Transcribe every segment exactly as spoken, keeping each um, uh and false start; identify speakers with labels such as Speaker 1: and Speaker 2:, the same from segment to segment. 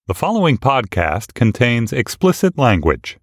Speaker 1: The following podcast contains explicit language.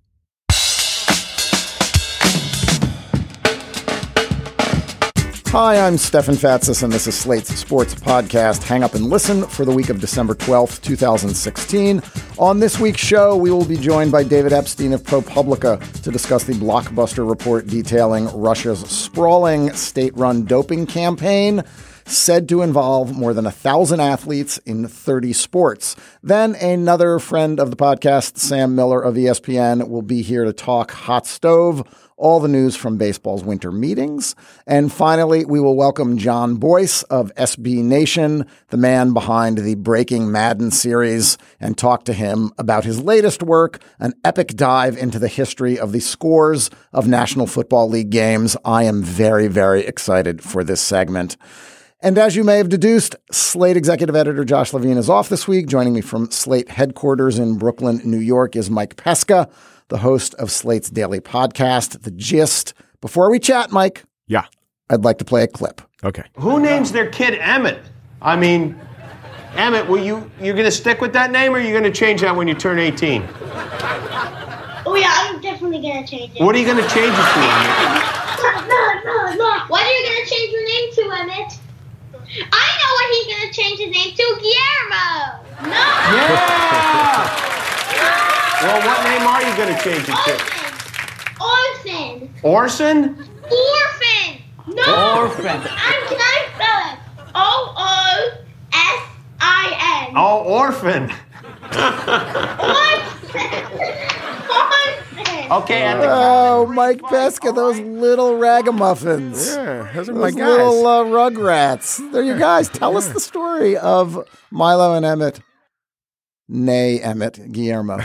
Speaker 2: Hi, I'm Stefan Fatsis, and this is Slate's Sports Podcast, Hang Up and Listen, for the week of December twelfth, twenty sixteen. On this week's show, we will be joined by David Epstein of ProPublica to discuss the blockbuster report detailing Russia's sprawling state-run doping campaign, said to involve more than a thousand athletes in thirty sports. Then another friend of the podcast, Sam Miller of E S P N, will be here to talk hot stove, all the news from baseball's winter meetings. And finally, we will welcome John Boyce of S B Nation, the man behind the Breaking Madden series, and talk to him about his latest work, an epic dive into the history of the scores of National Football League games. I am very, very excited for this segment. And as you may have deduced, Slate executive editor Josh Levine is off this week. Joining me from Slate headquarters in Brooklyn, New York, is Mike Pesca, the host of Slate's daily podcast, The Gist. Before we chat, Mike,
Speaker 3: yeah,
Speaker 2: I'd like to play a clip.
Speaker 3: Okay.
Speaker 4: Who names their kid Emmett? I mean, Emmett, will you you're going to stick with that name, or are you going to change that when you turn eighteen?
Speaker 5: Oh yeah, I'm definitely going to change it.
Speaker 4: What are you going to change it to, Emmett?
Speaker 5: No, no, no, no. What are you going to change your name to, Emmett? I know what he's going to change his name to, Guillermo. No.
Speaker 4: Yeah. Well, what name are you going to change it to?
Speaker 5: Orphan.
Speaker 4: Orson?
Speaker 5: Orphan. No.
Speaker 4: Orphan.
Speaker 5: I'm, can I spell it? O O S I N.
Speaker 4: Oh, orphan.
Speaker 5: Orphan. Orphan.
Speaker 4: Okay, at the
Speaker 2: Oh, Mike Pesca, those little ragamuffins.
Speaker 3: Yeah, those are
Speaker 2: Those
Speaker 3: my guys.
Speaker 2: little uh, rugrats. They're your guys. Tell us the story of Milo and Emmett. Nay, Emmett, Guillermo.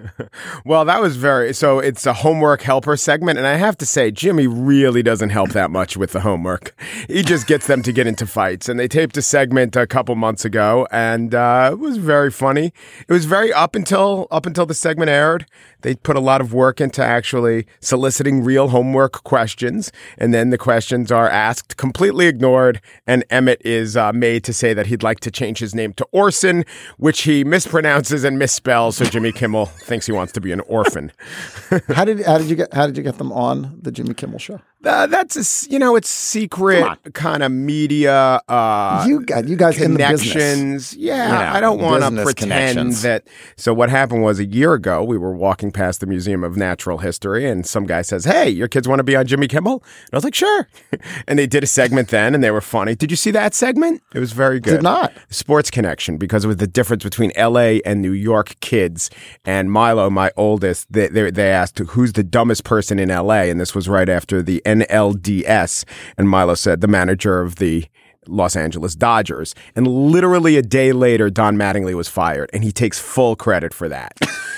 Speaker 3: Well, that was very, so it's a homework helper segment. And I have to say, Jimmy really doesn't help that much with the homework. He just gets them to get into fights. And they taped a segment a couple months ago, and uh, it was very funny. It was very up until, up until the segment aired. They put a lot of work into actually soliciting real homework questions. And then the questions are asked, completely ignored. And Emmett is uh, made to say that he'd like to change his name to Orson, which he mispronounces and misspells, so Jimmy Kimmel thinks he wants to be an orphan.
Speaker 2: how did how did you get how did you get them on the Jimmy Kimmel show?
Speaker 3: Uh, that's a, s- you know, it's secret kind of media. Uh,
Speaker 2: You got you guys in the business.
Speaker 3: connections. Yeah,
Speaker 2: You know,
Speaker 3: I don't want to
Speaker 2: business
Speaker 3: pretend
Speaker 2: connections.
Speaker 3: that. So what happened was a year ago, we were walking past the Museum of Natural History, and some guy says, "Hey, your kids want to be on Jimmy Kimmel?" And I was like, "Sure." And they did a segment then, and they were funny. Did you see that segment? It was very good.
Speaker 2: Did not.
Speaker 3: Sports Connection, because it was the difference between L A and New York kids. And Milo, my oldest, they, they, they asked, who's the dumbest person in L A? And this was right after the N L D S. And Milo said, the manager of the Los Angeles Dodgers. And literally a day later, Don Mattingly was fired. And he takes full credit for that.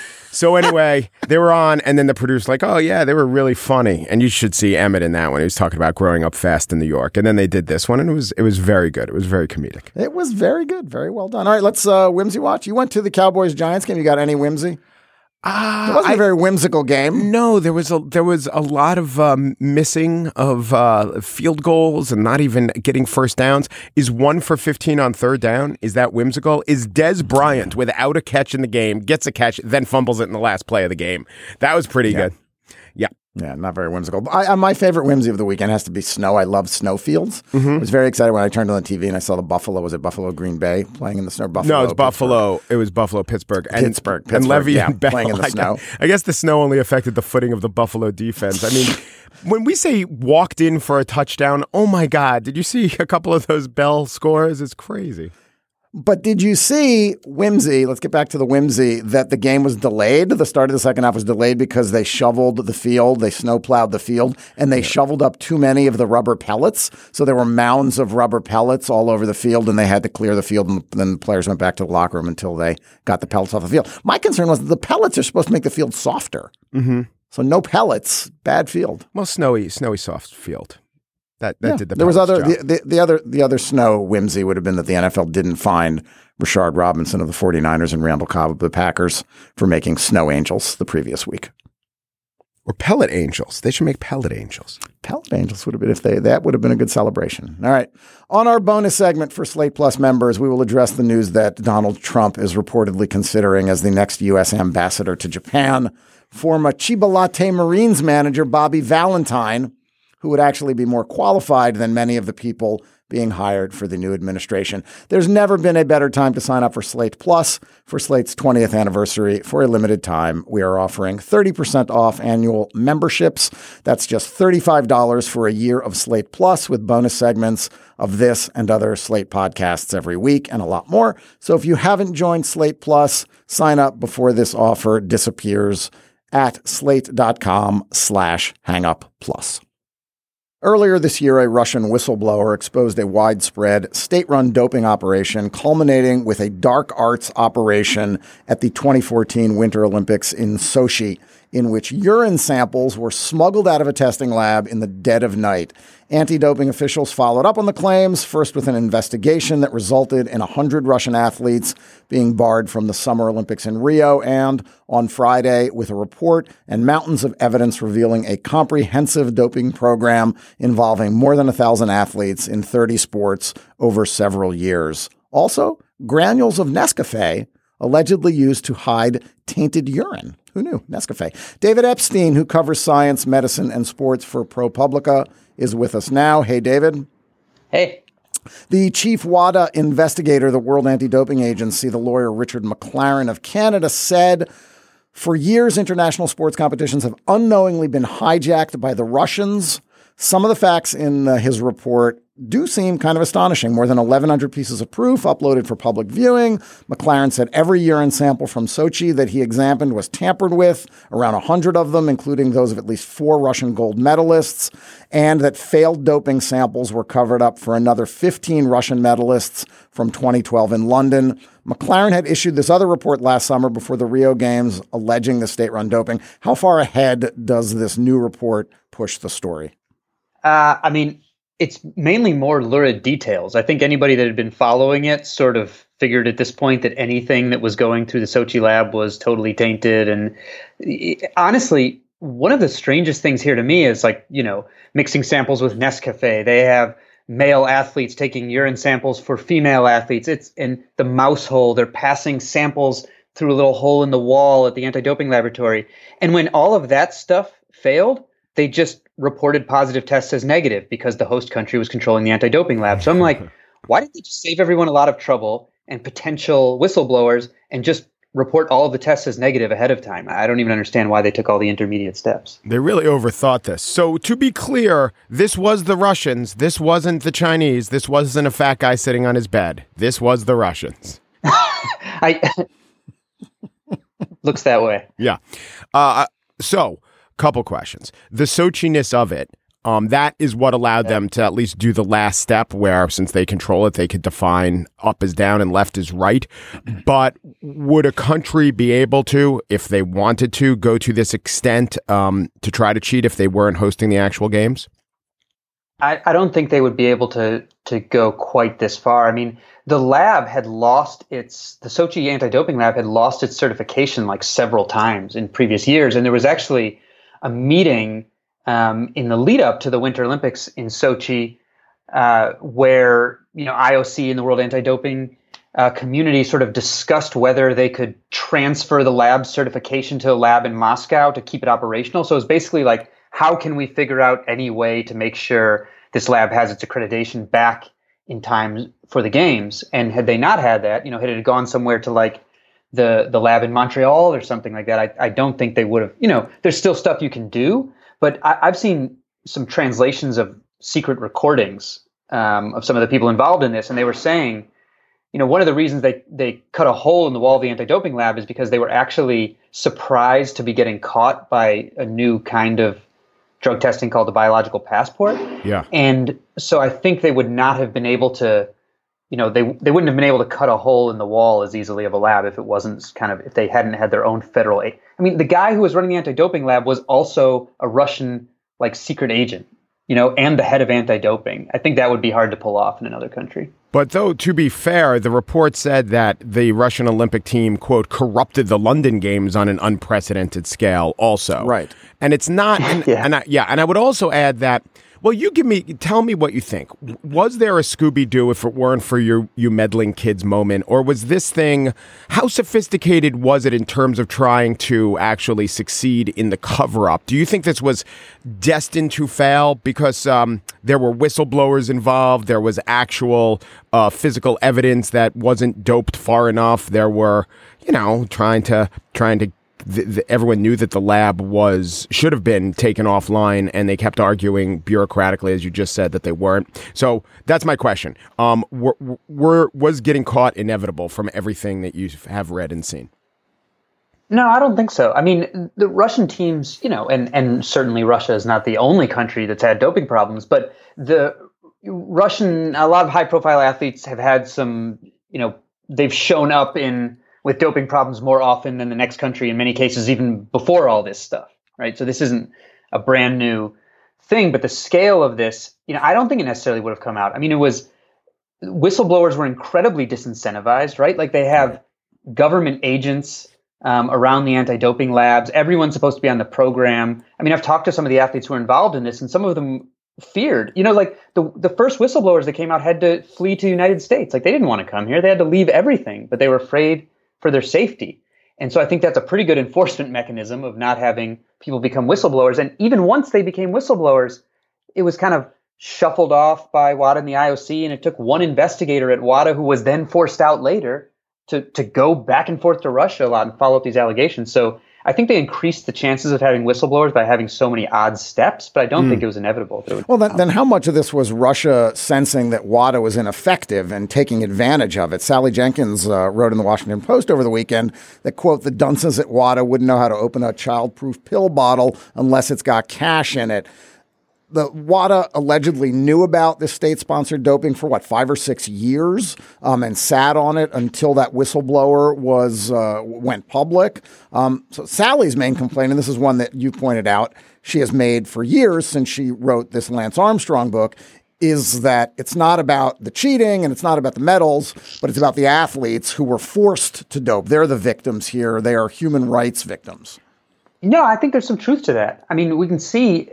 Speaker 3: So anyway, they were on, and then the producer's like, oh, yeah, they were really funny. And you should see Emmett in that one. He was talking about growing up fast in New York. And then they did this one, and it was it was very good. It was very comedic.
Speaker 2: It was very good, very well done. All right, let's uh, whimsy watch. You went to the Cowboys-Giants game. You got any whimsy?
Speaker 3: Uh,
Speaker 2: It wasn't
Speaker 3: I-
Speaker 2: a very whimsical game.
Speaker 3: No, there was a there was a lot of um, missing of uh, field goals and not even getting first downs. Is one for fifteen on third down? Is that whimsical? Is Des Bryant without a catch in the game gets a catch, then fumbles it in the last play of the game? That was pretty
Speaker 2: Yeah.
Speaker 3: good. Yeah.
Speaker 2: Yeah, not very whimsical. I, I, my favorite whimsy of the weekend has to be snow. I love snowfields.
Speaker 3: Mm-hmm.
Speaker 2: I was very excited when I turned on the T V and I saw the Buffalo. Was it Buffalo Green Bay playing in the snow? Buffalo.
Speaker 3: No, it was
Speaker 2: Pittsburgh.
Speaker 3: Buffalo. It was Buffalo, Pittsburgh, and
Speaker 2: Pittsburgh,
Speaker 3: and
Speaker 2: Pittsburgh,
Speaker 3: Levy
Speaker 2: yeah,
Speaker 3: and Bell.
Speaker 2: playing in the
Speaker 3: I,
Speaker 2: snow.
Speaker 3: I guess the snow only affected the footing of the Buffalo defense. I mean, when we say walked in for a touchdown, oh my God! Did you see a couple of those Bell scores? It's crazy.
Speaker 2: But did you see whimsy? Let's get back to the whimsy that the game was delayed. The start of the second half was delayed because they shoveled the field. They snowplowed the field and they yeah. shoveled up too many of the rubber pellets. So there were mounds of rubber pellets all over the field and they had to clear the field. And then the players went back to the locker room until they got the pellets off the field. My concern was that the pellets are supposed to make the field softer.
Speaker 3: Mm-hmm.
Speaker 2: So no pellets, bad field.
Speaker 3: Well, snowy, snowy soft field. That that
Speaker 2: yeah.
Speaker 3: did the
Speaker 2: there was other
Speaker 3: job.
Speaker 2: the, the, the other the other snow whimsy would have been that the N F L didn't find Rashard Robinson of the forty-niners and Randall Cobb of the Packers for making snow angels the previous week.
Speaker 3: Or pellet angels. They should make pellet angels.
Speaker 2: Pellet angels would have been if they that would have been a good celebration. All right. On our bonus segment for Slate Plus members, we will address the news that Donald Trump is reportedly considering as the next U S ambassador to Japan. Former Chiba Latte Marines manager Bobby Valentine, who would actually be more qualified than many of the people being hired for the new administration. There's never been a better time to sign up for Slate Plus. For Slate's twentieth anniversary, for a limited time, we are offering thirty percent off annual memberships. That's just thirty-five dollars for a year of Slate Plus with bonus segments of this and other Slate podcasts every week and a lot more. So if you haven't joined Slate Plus, sign up before this offer disappears at slate.com slash hangup plus. Earlier this year, a Russian whistleblower exposed a widespread state-run doping operation culminating with a dark arts operation at the twenty fourteen Winter Olympics in Sochi, in which urine samples were smuggled out of a testing lab in the dead of night. Anti-doping officials followed up on the claims, first with an investigation that resulted in one hundred Russian athletes being barred from the Summer Olympics in Rio, and on Friday with a report and mountains of evidence revealing a comprehensive doping program involving more than one thousand athletes in thirty sports over several years. Also, granules of Nescafe allegedly used to hide tainted urine. Who knew? Nescafe. David Epstein, who covers science, medicine, and sports for ProPublica, is with us now. Hey, David.
Speaker 6: Hey.
Speaker 2: The chief WADA investigator, the World Anti-Doping Agency, the lawyer Richard McLaren of Canada, said, for years, international sports competitions have unknowingly been hijacked by the Russians. Some of the facts in uh, his report do seem kind of astonishing. More than eleven hundred pieces of proof uploaded for public viewing. McLaren said every urine sample from Sochi that he examined was tampered with, around one hundred of them, including those of at least four Russian gold medalists, and that failed doping samples were covered up for another fifteen Russian medalists from twenty twelve in London. McLaren had issued this other report last summer before the Rio Games alleging the state-run doping. How far ahead does this new report push the story?
Speaker 6: Uh, I mean, it's mainly more lurid details. I think anybody that had been following it sort of figured at this point that anything that was going through the Sochi lab was totally tainted. And it, honestly, one of the strangest things here to me is like, you know, mixing samples with Nescafe. They have male athletes taking urine samples for female athletes. It's in the mouse hole. They're passing samples through a little hole in the wall at the anti-doping laboratory. And when all of that stuff failed, they just reported positive tests as negative because the host country was controlling the anti-doping lab. So I'm like, why didn't they just save everyone a lot of trouble and potential whistleblowers and just report all of the tests as negative ahead of time? I don't even understand why they took all the intermediate steps.
Speaker 3: They really overthought this. So to be clear, this was the Russians. This wasn't the Chinese. This wasn't a fat guy sitting on his bed. This was the Russians.
Speaker 6: I looks that way.
Speaker 3: Yeah. Uh, so couple questions. The Sochi-ness of it, um, that is what allowed them to at least do the last step where, since they control it, they could define up as down and left as right. But would a country be able to, if they wanted to, go to this extent um, to try to cheat if they weren't hosting the actual games?
Speaker 6: I, I don't think they would be able to to go quite this far. I mean, the lab had lost its, the Sochi anti-doping lab had lost its certification like several times in previous years. And there was actually a meeting um, in the lead up to the Winter Olympics in Sochi, uh, where, you know, I O C and the World Anti-Doping uh, community sort of discussed whether they could transfer the lab's certification to a lab in Moscow to keep it operational. So it's basically like, how can we figure out any way to make sure this lab has its accreditation back in time for the games? And had they not had that, you know, had it gone somewhere to like the the lab in Montreal or something like that, I, I don't think they would have, you know, there's still stuff you can do, but I, I've seen some translations of secret recordings um, of some of the people involved in this. And they were saying, you know, one of the reasons they, they cut a hole in the wall of the anti-doping lab is because they were actually surprised to be getting caught by a new kind of drug testing called the biological passport.
Speaker 3: Yeah.
Speaker 6: And so I think they would not have been able to, you know, they they wouldn't have been able to cut a hole in the wall as easily of a lab if it wasn't kind of, if they hadn't had their own federal aid. I mean, the guy who was running the anti-doping lab was also a Russian, like, secret agent, you know, and the head of anti-doping. I think that would be hard to pull off in another country.
Speaker 3: But though, to be fair, the report said that the Russian Olympic team, quote, corrupted the London Games on an unprecedented scale also.
Speaker 2: Right.
Speaker 3: And it's not, and,
Speaker 6: yeah.
Speaker 3: and I, yeah, and I would also add that, well, you give me, tell me what you think. Was there a Scooby-Doo if it weren't for your, you meddling kids moment? Or was this thing, how sophisticated was it in terms of trying to actually succeed in the cover-up? Do you think this was destined to fail because um, there were whistleblowers involved? There was actual uh, physical evidence that wasn't doped far enough. There were, you know, trying to, trying to, The, the, everyone knew that the lab was should have been taken offline, and they kept arguing bureaucratically, as you just said, that they weren't. So that's my question. Um, were, were was getting caught inevitable from everything that you have read and seen?
Speaker 6: No, I don't think so. I mean, the Russian teams, you know, and, and certainly Russia is not the only country that's had doping problems, but the Russian, a lot of high-profile athletes have had some, you know, they've shown up in with doping problems more often than the next country, in many cases, even before all this stuff, right? So this isn't a brand new thing, but the scale of this, you know, I don't think it necessarily would have come out. I mean, it was, whistleblowers were incredibly disincentivized, right? Like they have government agents um, around the anti-doping labs. Everyone's supposed to be on the program. I mean, I've talked to some of the athletes who are involved in this, and some of them feared, you know, like the the first whistleblowers that came out had to flee to the United States. Like they didn't want to come here. They had to leave everything, but they were afraid for their safety. And so I think that's a pretty good enforcement mechanism of not having people become whistleblowers. And even once they became whistleblowers, it was kind of shuffled off by WADA and the I O C. And it took one investigator at WADA, who was then forced out later, to, to go back and forth to Russia a lot and follow up these allegations. So I think they increased the chances of having whistleblowers by having so many odd steps, but I don't mm. think it was inevitable.
Speaker 2: Well, then, then how much of this was Russia sensing that WADA was ineffective and taking advantage of it? Sally Jenkins uh, wrote in the Washington Post over the weekend that, quote, the dunces at WADA wouldn't know how to open a child-proof pill bottle unless it's got cash in it. The WADA allegedly knew about this state-sponsored doping for, what, five or six years um, and sat on it until that whistleblower was uh, went public. Um, so Sally's main complaint, and this is one that you pointed out, she has made for years since she wrote this Lance Armstrong book, is that it's not about the cheating and it's not about the medals, but it's about the athletes who were forced to dope. They're the victims here. They are human rights victims.
Speaker 6: No, I think there's some truth to that. I mean, we can see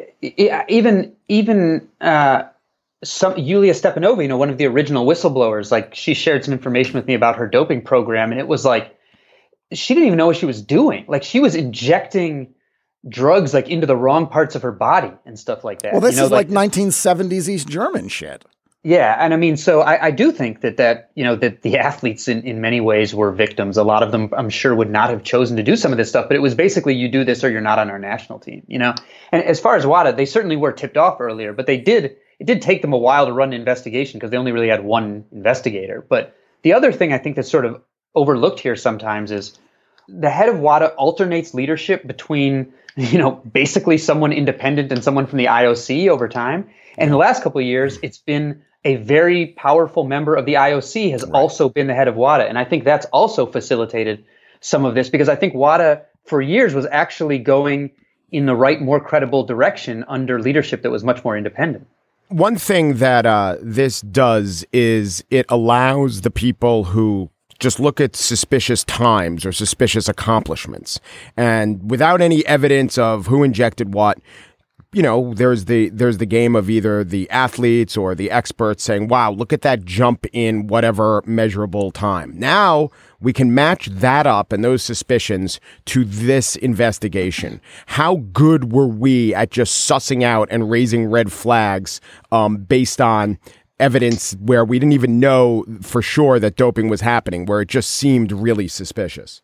Speaker 6: even even uh, some Yulia Stepanova, you know, one of the original whistleblowers, like she shared some information with me about her doping program, and it was like she didn't even know what she was doing. Like she was injecting drugs like into the wrong parts of her body and stuff like that.
Speaker 2: Well, this
Speaker 6: you know,
Speaker 2: is like, like nineteen seventies East German shit.
Speaker 6: Yeah, and I mean, so I, I do think that that you know that the athletes in, in many ways were victims. A lot of them, I'm sure, would not have chosen to do some of this stuff, but it was basically you do this or you're not on our national team. You know, and as far as WADA, they certainly were tipped off earlier, but they did. It did take them a while to run an investigation because they only really had one investigator. But the other thing I think that's sort of overlooked here sometimes is the head of WADA alternates leadership between you know basically someone independent and someone from the I O C over time. And in the last couple of years, it's been a very powerful member of the I O C has right. also been the head of WADA. And I think that's also facilitated some of this because I think WADA for years was actually going in the right, more credible direction under leadership that was much more independent.
Speaker 3: One thing that uh, this does is it allows the people who just look at suspicious times or suspicious accomplishments and without any evidence of who injected what, you know, there's the there's the game of either the athletes or the experts saying, wow, look at that jump in whatever measurable time. Now we can match that up and those suspicions to this investigation. How good were we at just sussing out and raising red flags um, based on evidence where we didn't even know for sure that doping was happening, where it just seemed really suspicious?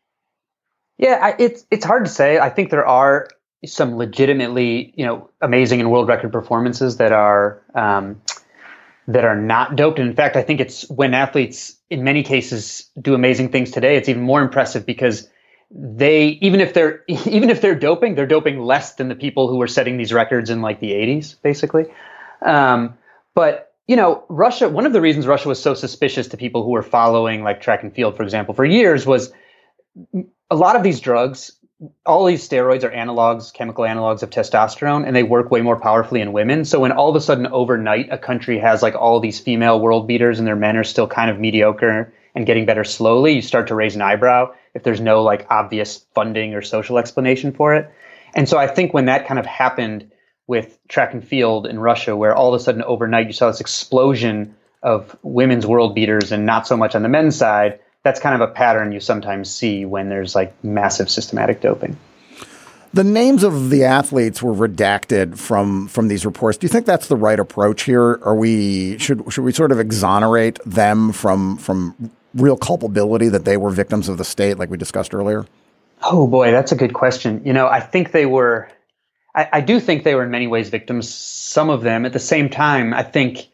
Speaker 6: Yeah, I, it's it's hard to say. I think there are some legitimately, you know, amazing and world record performances that are um, that are not doped. And in fact, I think it's when athletes, in many cases, do amazing things today, it's even more impressive because they, even if they're even if they're doping, they're doping less than the people who were setting these records in like the eighties, basically. Um, but you know, Russia. One of the reasons Russia was so suspicious to people who were following like track and field, for example, for years was a lot of these drugs all these steroids are analogs, chemical analogs of testosterone, and they work way more powerfully in women. So when all of a sudden overnight a country has like all these female world beaters and their men are still kind of mediocre and getting better slowly, you start to raise an eyebrow if there's no like obvious funding or social explanation for it. And so I think when that kind of happened with track and field in Russia, where all of a sudden overnight you saw this explosion of women's world beaters and not so much on the men's side, that's kind of a pattern you sometimes see when there's like massive systematic doping.
Speaker 2: The names of the athletes were redacted from from these reports. Do you think that's the right approach here? Are we should should we sort of exonerate them from from real culpability that they were victims of the state, like we discussed earlier?
Speaker 6: Oh boy, that's a good question. You know, I think they were. I, I do think they were in many ways victims. Some of them, at the same time, I think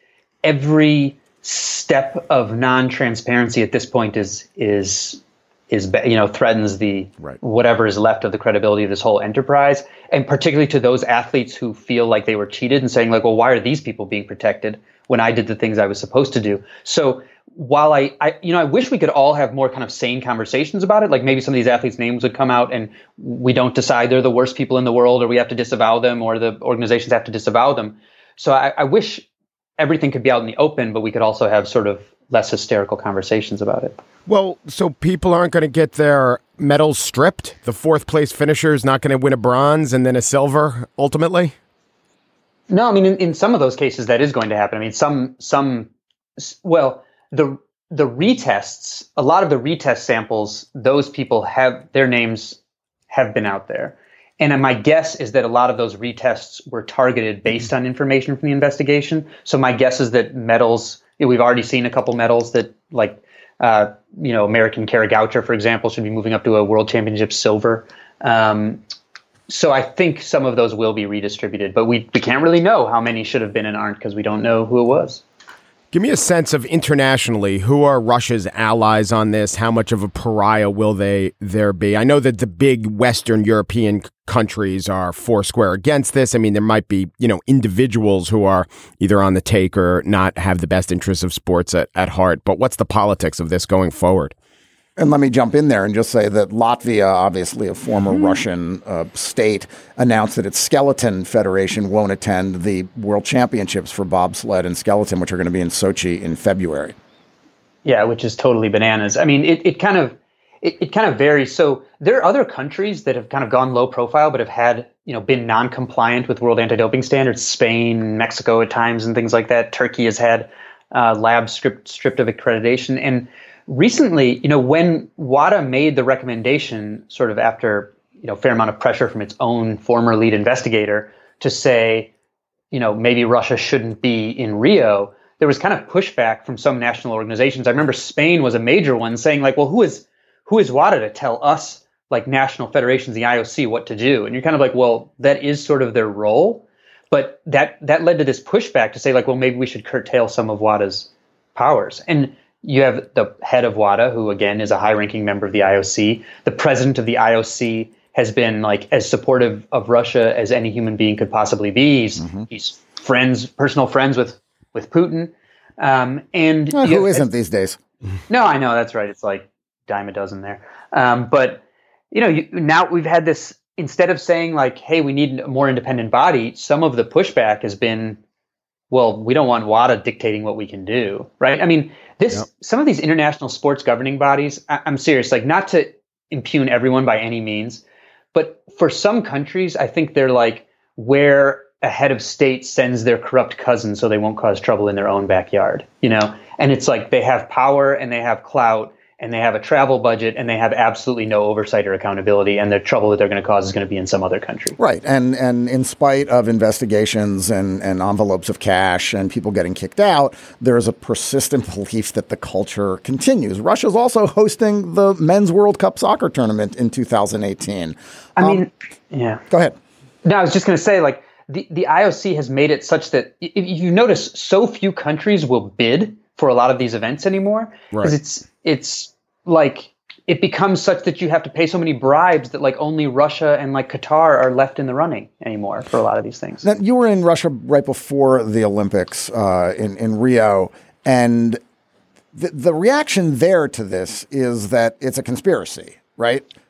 Speaker 6: every step of non-transparency at this point is is is you know threatens the
Speaker 2: right.
Speaker 6: whatever is left of the credibility of this whole enterprise, and particularly to those athletes who feel like they were cheated and saying like, well, why are these people being protected when I did the things I was supposed to do? So while I, I you know I wish we could all have more kind of sane conversations about it, like maybe some of these athletes' names would come out and we don't decide they're the worst people in the world, or we have to disavow them, or the organizations have to disavow them. So I, I wish everything could be out in the open, but we could also have sort of less hysterical conversations about it.
Speaker 3: Well, so people aren't going to get their medals stripped? The fourth place finisher is not going to win a bronze and then a silver ultimately?
Speaker 6: No, I mean, in, in some of those cases, that is going to happen. I mean, some, some, well, the the retests, a lot of the retest samples, those people have, their names have been out there. And my guess is that a lot of those retests were targeted based on information from the investigation. So my guess is that medals, you know, we've already seen a couple medals that, like, uh, you know, American Kara Goucher, for example, should be moving up to a World Championship silver. Um, so I think some of those will be redistributed, but we, we can't really know how many should have been and aren't because we don't know who it was.
Speaker 3: Give me a sense of internationally, who are Russia's allies on this? How much of a pariah will they there be? I know that the big Western European countries are foursquare against this. I mean, there might be, you know, individuals who are either on the take or not have the best interests of sports at, at heart. But what's the politics of this going forward?
Speaker 2: And let me jump in there and just say that Latvia, obviously a former mm-hmm. Russian uh, state, announced that its skeleton federation won't attend the World Championships for bobsled and skeleton, which are going to be in Sochi in February.
Speaker 6: Yeah, which is totally bananas. I mean, it, it kind of it, it kind of varies. So there are other countries that have kind of gone low profile, but have had, you know, been non-compliant with world anti-doping standards. Spain, Mexico at times, and things like that. Turkey has had uh, labs stripped stripped of accreditation. And recently, you know, when WADA made the recommendation, sort of after, you know, a fair amount of pressure from its own former lead investigator to say, you know, maybe Russia shouldn't be in Rio, there was kind of pushback from some national organizations. I remember Spain was a major one saying like, well, who is who is WADA to tell us, like national federations, the I O C, what to do? And you're kind of like, well, that is sort of their role. But that that led to this pushback to say like, well, maybe we should curtail some of WADA's powers. And you have the head of WADA, who, again, is a high-ranking member of the I O C. The president of the I O C has been like as supportive of Russia as any human being could possibly be. He's, mm-hmm. he's friends, personal friends with, with Putin. Um, and
Speaker 2: uh, who
Speaker 6: have,
Speaker 2: isn't these days?
Speaker 6: No, I know. That's right. It's like dime a dozen there. Um, but, you know, you, now we've had this, instead of saying like, hey, we need a more independent body, some of the pushback has been, well, we don't want WADA dictating what we can do, right? I mean, this yep. some of these international sports governing bodies, I, I'm serious, like not to impugn everyone by any means, but for some countries, I think they're like where a head of state sends their corrupt cousin so they won't cause trouble in their own backyard, you know? And it's like they have power and they have clout and they have a travel budget and they have absolutely no oversight or accountability, and the trouble that they're going to cause is going to be in some other country.
Speaker 2: Right. And and in spite of investigations and, and envelopes of cash and people getting kicked out, there is a persistent belief that the culture continues. Russia's also hosting the Men's World Cup soccer tournament in two thousand eighteen.
Speaker 6: I
Speaker 2: um,
Speaker 6: mean, yeah.
Speaker 2: Go ahead.
Speaker 6: No, I was just going to say, like, the, the I O C has made it such that if you notice, so few countries will bid for a lot of these events anymore, because right. it's it's like it becomes such that you have to pay so many bribes that like only Russia and like Qatar are left in the running anymore for a lot of these things.
Speaker 2: Now, you were in Russia right before the Olympics uh, in in Rio, and the the reaction there to this is that it's a conspiracy, right?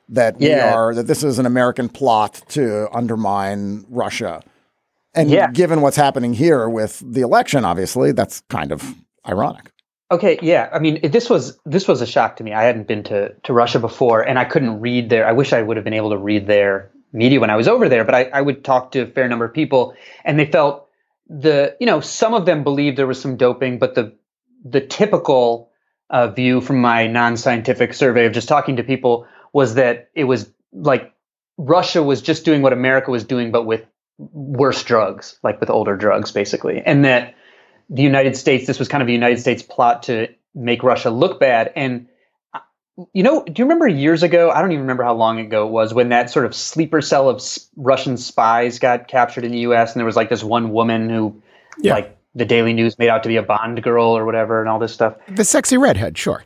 Speaker 2: that we
Speaker 6: Yeah.
Speaker 2: are, that this is an American plot to undermine Russia. And
Speaker 6: Yeah.
Speaker 2: given what's happening here with the election, obviously, that's kind of ironic.
Speaker 6: Okay, yeah. I mean, it- this was this was a shock to me. I hadn't been to, to Russia before, and I couldn't read their. I wish I would have been able to read their media when I was over there. But I, I would talk to a fair number of people, and they felt the you know some of them believed there was some doping, but the the typical uh, view from my non-scientific survey of just talking to people was that it was like Russia was just doing what America was doing, but with worse drugs, like with older drugs, basically, and that the United States, this was kind of a United States plot to make Russia look bad. And, you know, do you remember years ago, I don't even remember how long ago it was, when that sort of sleeper cell of s- Russian spies got captured in the U S, and there was like this one woman who,
Speaker 3: Yeah.
Speaker 6: like, the Daily News made out to be a Bond girl or whatever and all this stuff.
Speaker 3: The sexy redhead, sure.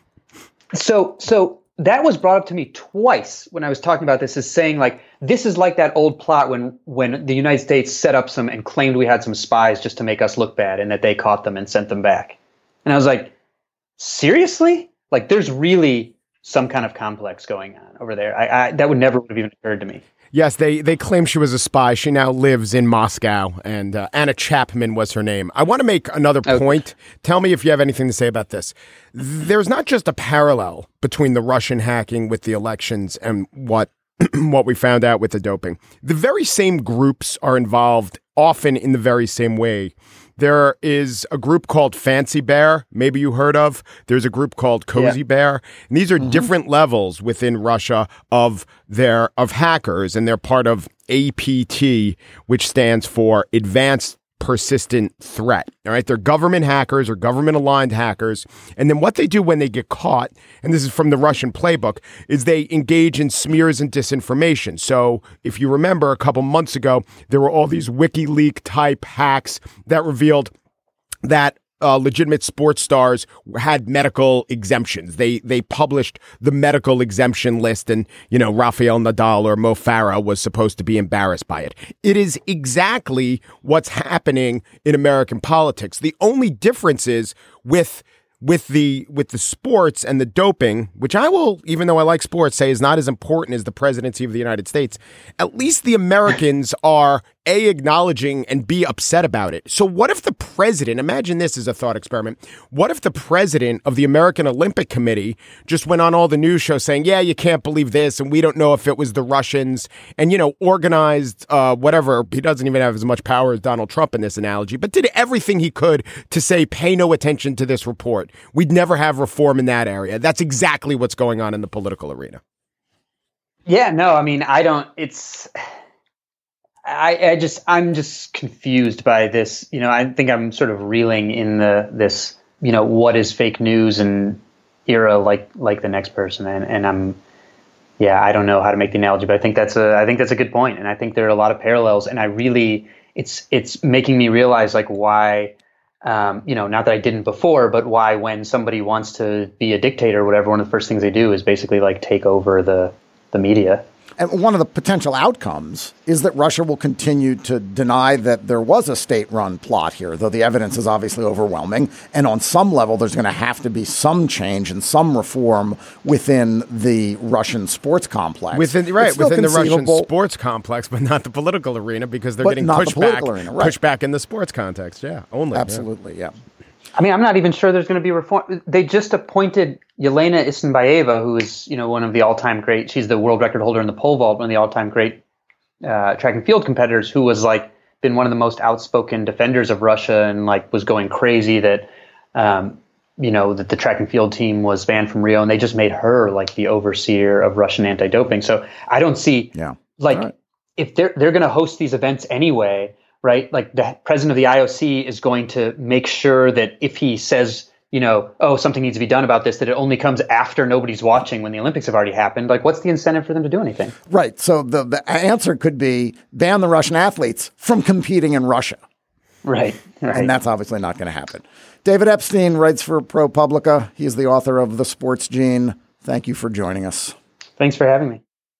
Speaker 6: So, so that was brought up to me twice when I was talking about this, as saying like, this is like that old plot when, when the United States set up some and claimed we had some spies just to make us look bad, and that they caught them and sent them back. And I was like, seriously? Like, there's really some kind of complex going on over there. I, I that would never would have even occurred to me.
Speaker 3: Yes, they, they claim she was a spy. She now lives in Moscow, and uh, Anna Chapman was her name. I want to make another
Speaker 6: Okay.
Speaker 3: point. Tell me if you have anything to say about this. There's not just a parallel between the Russian hacking with the elections and what what we found out with the doping. The very same groups are involved, often in the very same way. There is a group called Fancy Bear, maybe you heard of. There's a group called Cozy
Speaker 6: Yeah.
Speaker 3: Bear. And these are different levels within Russia of their of hackers, and they're part of A P T, which stands for Advanced Persistent Threat. All right, they're government hackers or government aligned hackers. And then what they do when they get caught, and this is from the Russian playbook, is they engage in smears and disinformation. So if you remember a couple months ago, there were all these WikiLeaks type hacks that revealed that uh, legitimate sports stars had medical exemptions. They they published the medical exemption list, and you know Rafael Nadal or Mo Farah was supposed to be embarrassed by it. It is exactly what's happening in American politics. The only difference is with with the with the sports and the doping, which I will, even though I like sports, say is not as important as the presidency of the United States. At least the Americans are A, acknowledging and B, upset about it. So what if the president, imagine this as a thought experiment, what if the president of the American Olympic Committee just went on all the news shows saying, yeah, you can't believe this, and we don't know if it was the Russians, and, you know, organized uh, whatever, he doesn't even have as much power as Donald Trump in this analogy, but did everything he could to say, pay no attention to this report. We'd never have reform in that area. That's exactly what's going on in the political arena.
Speaker 6: Yeah, no, I mean, I don't, it's, I, I just, I'm just confused by this. You know, I think I'm sort of reeling in the, this, you know, what is fake news and era like, like the next person. And, and I'm, yeah, I don't know how to make the analogy, but I think that's a, I think that's a good point. And I think there are a lot of parallels, and I really, it's, it's making me realize like why, um, you know, not that I didn't before, but why when somebody wants to be a dictator or whatever, one of the first things they do is basically like take over the, the media.
Speaker 2: And one of the potential outcomes is that Russia will continue to deny that there was a state-run plot here, though the evidence is obviously overwhelming. And on some level, there's going to have to be some change and some reform within the Russian sports complex.
Speaker 3: Within right,
Speaker 2: It's still
Speaker 3: within the Russian
Speaker 2: conceivable-
Speaker 3: sports complex, but not the political arena, because they're
Speaker 2: But
Speaker 3: getting
Speaker 2: not the
Speaker 3: pushed
Speaker 2: political
Speaker 3: back,
Speaker 2: arena, right.
Speaker 3: pushed back in the sports context. Yeah, only. yeah.
Speaker 2: Absolutely, yeah.
Speaker 6: I mean, I'm not even sure there's going to be reform. They just appointed Yelena Isinbayeva, who is, you know, one of the all-time great. She's the world record holder in the pole vault, one of the all-time great uh, track and field competitors, who was like been one of the most outspoken defenders of Russia, and like was going crazy that, um, you know, that the track and field team was banned from Rio, and they just made her like the overseer of Russian anti-doping. So I don't see,
Speaker 2: Yeah.
Speaker 6: like,
Speaker 2: All right.
Speaker 6: if they're they're going to host these events anyway. Right, like the president of the I O C is going to make sure that if he says, you know, oh, something needs to be done about this, that it only comes after nobody's watching when the Olympics have already happened. Like, what's the incentive for them to do anything?
Speaker 2: Right. So the, the answer could be ban the Russian athletes from competing in Russia.
Speaker 6: Right, right.
Speaker 2: And that's obviously not going to happen. David Epstein writes for ProPublica. He's the author of The Sports Gene. Thank you for joining us.
Speaker 6: Thanks for having me.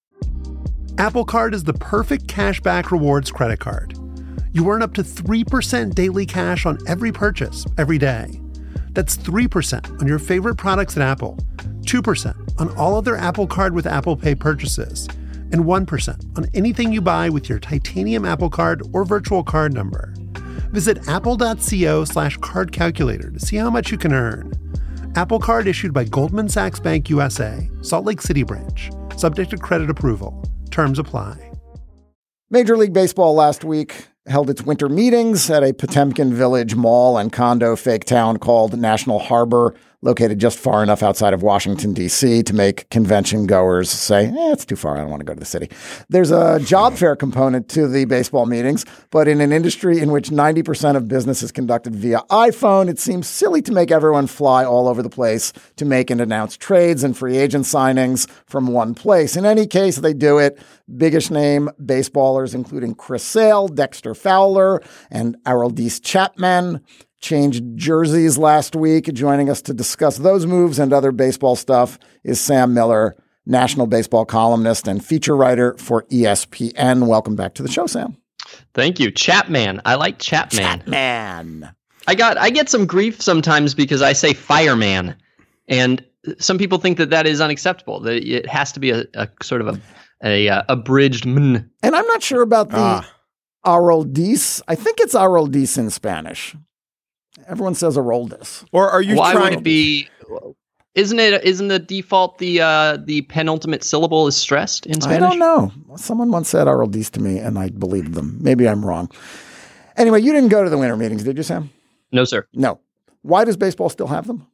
Speaker 7: Apple Card is the perfect cashback rewards credit card. You earn up to three percent daily cash on every purchase, every day. That's three percent on your favorite products at Apple, two percent on all other Apple Card with Apple Pay purchases, and one percent on anything you buy with your titanium Apple Card or virtual card number. Visit apple.co slash card calculator to see how much you can earn. Apple Card issued by Goldman Sachs Bank U S A, Salt Lake City branch. Subject to credit approval. Terms apply.
Speaker 2: Major League Baseball last week held its winter meetings at a Potemkin Village mall and condo fake town called National Harbor, located just far enough outside of Washington, D C to make convention goers say, eh, it's too far. I don't want to go to the city. There's a job fair component to the baseball meetings, but in an industry in which ninety percent of business is conducted via iPhone, it seems silly to make everyone fly all over the place to make and announce trades and free agent signings from one place. In any case, they do it. Biggish name baseballers, including Chris Sale, Dexter Fowler, and Aroldis Chapman, changed jerseys last week. Joining us to discuss those moves and other baseball stuff is Sam Miller, national baseball columnist and feature writer for E S P N. Welcome back to the show, Sam.
Speaker 8: Thank you. Chapman. I like Chapman.
Speaker 2: Chapman.
Speaker 8: I got I get some grief sometimes because I say fireman, and some people think that that is unacceptable, that it has to be a, a sort of a, a uh, abridged mm.
Speaker 2: And I'm not sure about the
Speaker 3: Ah.
Speaker 2: Aroldis. I think it's Aroldis in Spanish. Everyone says Aroldis.
Speaker 3: Or are you
Speaker 8: Why
Speaker 3: trying
Speaker 8: would it be? Isn't it? Isn't the default the uh, the penultimate syllable is stressed in Spanish?
Speaker 2: I don't know. Someone once said Aroldis to me, and I believed them. Maybe I'm wrong. Anyway, you didn't go to the winter meetings, did you, Sam?
Speaker 8: No, sir.
Speaker 2: No. Why does baseball still have them?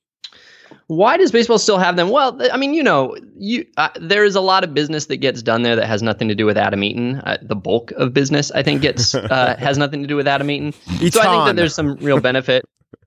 Speaker 8: Why does baseball still have them? Well, I mean, you know, you uh, there is a lot of business that gets done there that has nothing to do with Adam Eaton. Uh, the bulk of business, I think, gets uh, has nothing to do with Adam Eaton. So I think that there's some real benefit.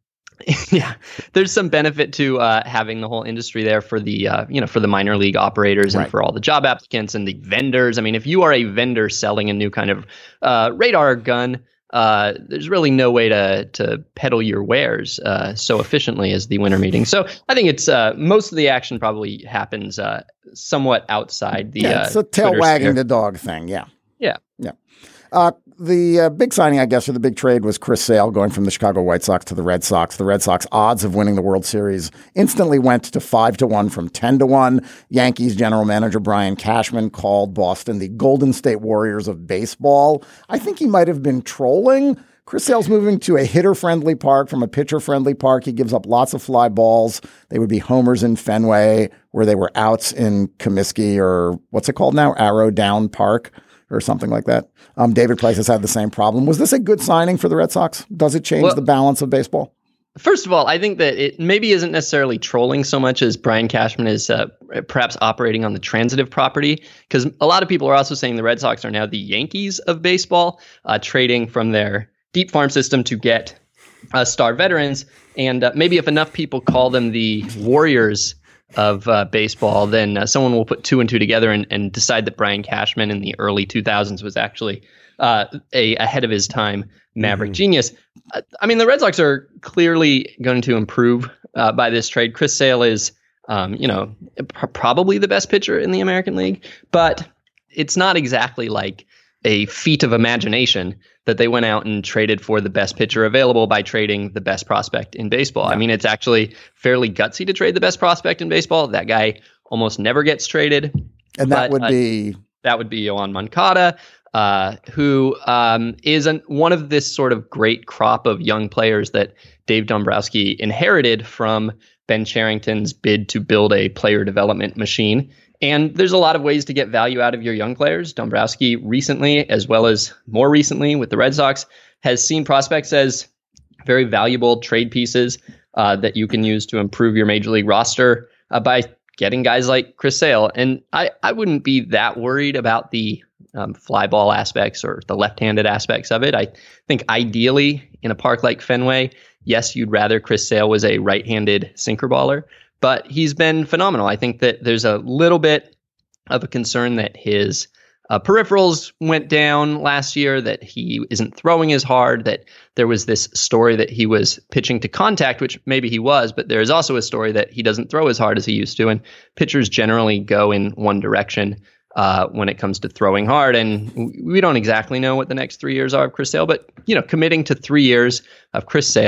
Speaker 8: yeah, there's some benefit to uh, having the whole industry there for the uh, you know for the minor league operators and
Speaker 2: Right.
Speaker 8: for all the job applicants and the vendors. I mean, if you are a vendor selling a new kind of uh, radar gun. Uh, there's really no way to to peddle your wares uh, so efficiently as the winter meeting. So I think it's uh, most of the action probably happens uh, somewhat outside the.
Speaker 2: Yeah, it's
Speaker 8: uh,
Speaker 2: a tail
Speaker 8: Twitter
Speaker 2: wagging
Speaker 8: sphere.
Speaker 2: the dog thing. Yeah.
Speaker 8: Yeah.
Speaker 2: Yeah. Uh, the uh, big signing, I guess, or the big trade was Chris Sale going from the Chicago White Sox to the Red Sox. The Red Sox odds of winning the World Series instantly went to five to one from ten to one. Yankees general manager Brian Cashman called Boston the Golden State Warriors of baseball. I think he might have been trolling. Chris Sale's moving to a hitter-friendly park from a pitcher-friendly park. He gives up lots of fly balls. They would be homers in Fenway, where they were outs in Comiskey, or what's it called now? Arrow Down Park, or something like that. Um, David Price has had the same problem. Was this a good signing for the Red Sox? Does it change
Speaker 8: Well-
Speaker 2: the balance of baseball?
Speaker 8: First of all, I think that it maybe isn't necessarily trolling so much as Brian Cashman is uh, perhaps operating on the transitive property, because a lot of people are also saying the Red Sox are now the Yankees of baseball, uh, trading from their deep farm system to get uh, star veterans. And uh, maybe if enough people call them the Warriors of uh, baseball, then uh, someone will put two and two together and, and decide that Brian Cashman in the early two thousands was actually uh, a ahead of his time maverick
Speaker 3: Mm-hmm.
Speaker 8: genius. Uh, I mean, the Red Sox are clearly going to improve uh, by this trade. Chris Sale is, um, you know, pr- probably the best pitcher in the American League, but it's not exactly like a feat of imagination that they went out and traded for the best pitcher available by trading the best prospect in baseball. I mean, it's actually fairly gutsy to trade the best prospect in baseball. That guy almost never gets traded.
Speaker 2: And that
Speaker 8: But,
Speaker 2: would
Speaker 8: uh,
Speaker 2: be
Speaker 8: That would be Yohan Moncada, uh, who um, is an, one of this sort of great crop of young players that Dave Dombrowski inherited from Ben Cherington's bid to build a player development machine. And there's a lot of ways to get value out of your young players. Dombrowski recently, as well as more recently with the Red Sox, has seen prospects as very valuable trade pieces uh, that you can use to improve your major league roster uh, by getting guys like Chris Sale. And I, I wouldn't be that worried about the um, fly ball aspects or the left-handed aspects of it. I think ideally in a park like Fenway, yes, you'd rather Chris Sale was a right-handed sinker baller, but he's been phenomenal. I think that there's a little bit of a concern that his uh, peripherals went down last year, that he isn't throwing as hard, that there was this story that he was pitching to contact, which maybe he was, but there is also a story that he doesn't throw as hard as he used to. And pitchers generally go in one direction uh, when it comes to throwing hard. And we don't exactly know what the next three years are of Chris Sale, but, you know, committing to three years of Chris Sale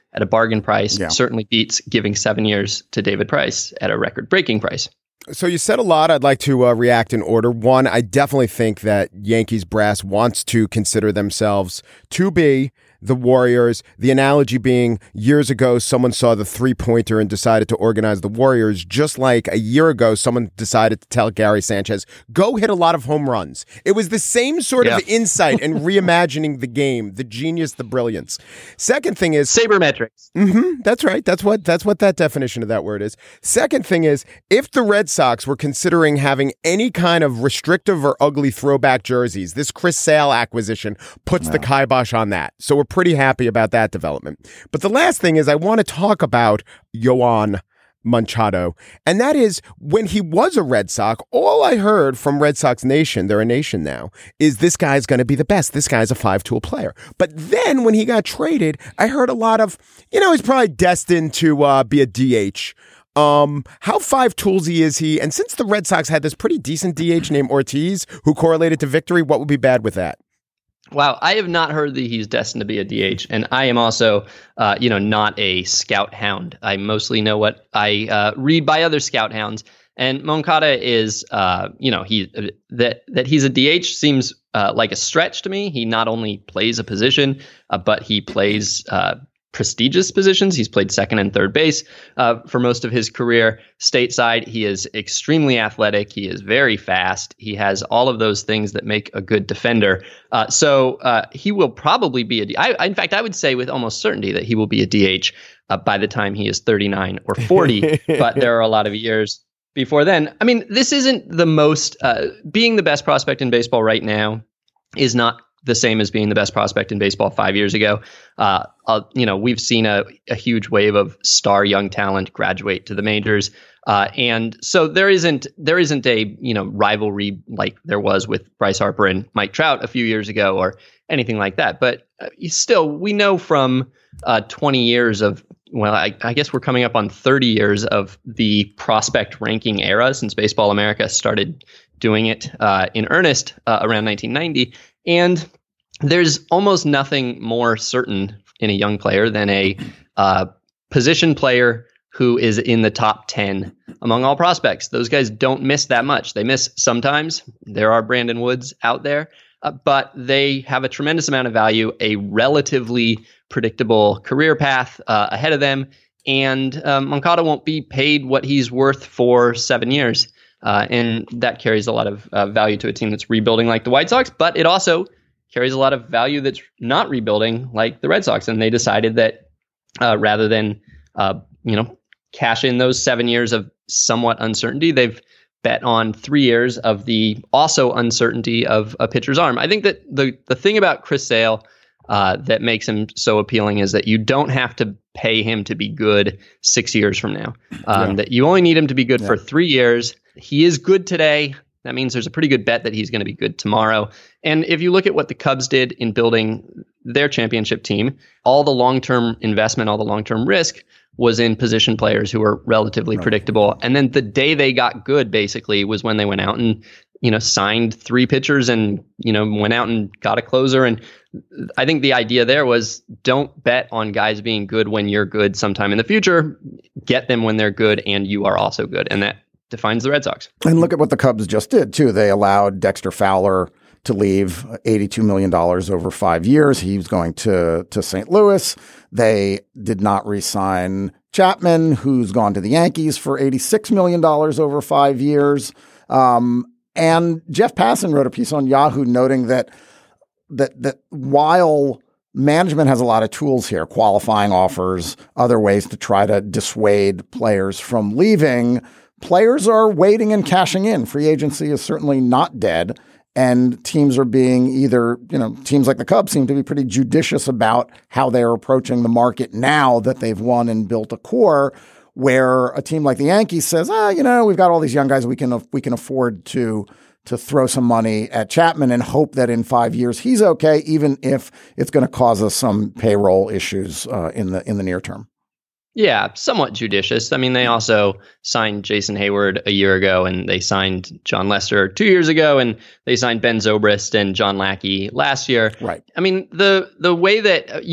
Speaker 8: at a bargain price
Speaker 2: Yeah.
Speaker 8: certainly beats giving seven years to David Price at a record-breaking price.
Speaker 3: So you said a lot. I'd like to uh, react in order. One, I definitely think that Yankees brass wants to consider themselves to be the Warriors. The analogy being years ago, someone saw the three-pointer and decided to organize the Warriors, just like a year ago, someone decided to tell Gary Sanchez, go hit a lot of home runs. It was the same sort
Speaker 8: yeah.
Speaker 3: of insight and reimagining the game, the genius, the brilliance. Second thing is
Speaker 8: sabermetrics.
Speaker 3: Mm-hmm, that's right. That's what that's what that definition of that word is. Second thing is, if the Red Sox were considering having any kind of restrictive or ugly throwback jerseys, this Chris Sale acquisition puts no. the kibosh on that. So we're pretty happy about that development. But the last thing is I want to talk about Yoan Machado. And that is, when he was a Red Sox, all I heard from Red Sox Nation, they're a nation now, is this guy's going to be the best. This guy's a five-tool player. But then when he got traded, I heard a lot of, you know, he's probably destined to uh, be a D H. Um, how five toolsy is he? And since the Red Sox had this pretty decent D H named Ortiz, who correlated to victory, what would be bad with that?
Speaker 8: Wow, I have not heard that he's destined to be a D H, and I am also, uh, you know, not a scout hound. I mostly know what I uh, read by other scout hounds, and Moncada is, uh, you know, he that that he's a D H seems uh, like a stretch to me. He not only plays a position, uh, but he plays uh, prestigious positions. He's played second and third base uh, for most of his career stateside. He is extremely athletic. He is very fast. He has all of those things that make a good defender. Uh, so uh, he will probably be a D H. I, in fact, I would say with almost certainty that he will be a D H uh, by the time he is thirty-nine or forty. But there are a lot of years before then. I mean, this isn't the most, uh, being the best prospect in baseball right now is not the same as being the best prospect in baseball five years ago. Uh, uh, you know, we've seen a, a huge wave of star young talent graduate to the majors. Uh, and so there isn't there isn't a, you know, rivalry like there was with Bryce Harper and Mike Trout a few years ago or anything like that. But uh, still, we know from uh, twenty years of, well, I, I guess we're coming up on thirty years of the prospect ranking era since Baseball America started doing it uh, in earnest uh, around nineteen ninety. And there's almost nothing more certain in a young player than a uh, position player who is in the top ten among all prospects. Those guys don't miss that much. They miss sometimes. There are Brandon Woods out there, uh, but they have a tremendous amount of value, a relatively predictable career path uh, ahead of them. And um, Moncada won't be paid what he's worth for seven years. Uh, and that carries a lot of uh, value to a team that's rebuilding like the White Sox, but it also carries a lot of value that's not rebuilding like the Red Sox. And they decided that uh, rather than, uh, you know, cash in those seven years of somewhat uncertainty, they've bet on three years of the also uncertainty of a pitcher's arm. I think that the, the thing about Chris Sale uh, that makes him so appealing is that you don't have to pay him to be good six years from now. Um, yeah. That you only need him to be good yeah. for three years. He is good today. That means there's a pretty good bet that he's going to be good tomorrow. And if you look at what the Cubs did in building their championship team, all the long-term investment, all the long-term risk was in position players who were relatively right. predictable. And then the day they got good, basically, was when they went out and, you know, signed three pitchers and, you know, went out and got a closer. And I think the idea there was don't bet on guys being good when you're good sometime in the future. Get them when they're good and you are also good. And that defines the Red Sox.
Speaker 2: And look at what the Cubs just did, too. They allowed Dexter Fowler to leave eighty-two million dollars over five years. He was going to, to Saint Louis. They did not re-sign Chapman, who's gone to the Yankees for eighty-six million dollars over five years. Um, and Jeff Passan wrote a piece on Yahoo noting that that that while management has a lot of tools here, qualifying offers, other ways to try to dissuade players from leaving, players are waiting and cashing in. Free agency is certainly not dead. And teams are being either, you know, teams like the Cubs seem to be pretty judicious about how they're approaching the market now that they've won and built a core, where a team like the Yankees says, ah, you know, we've got all these young guys, we can we can afford to to throw some money at Chapman and hope that in five years he's okay, even if it's going to cause us some payroll issues uh, in the in the near term.
Speaker 8: Yeah, somewhat judicious. I mean, they also signed Jason Hayward a year ago, and they signed John Lester two years ago, and they signed Ben Zobrist and John Lackey last year.
Speaker 2: Right.
Speaker 8: I mean, the the way that you had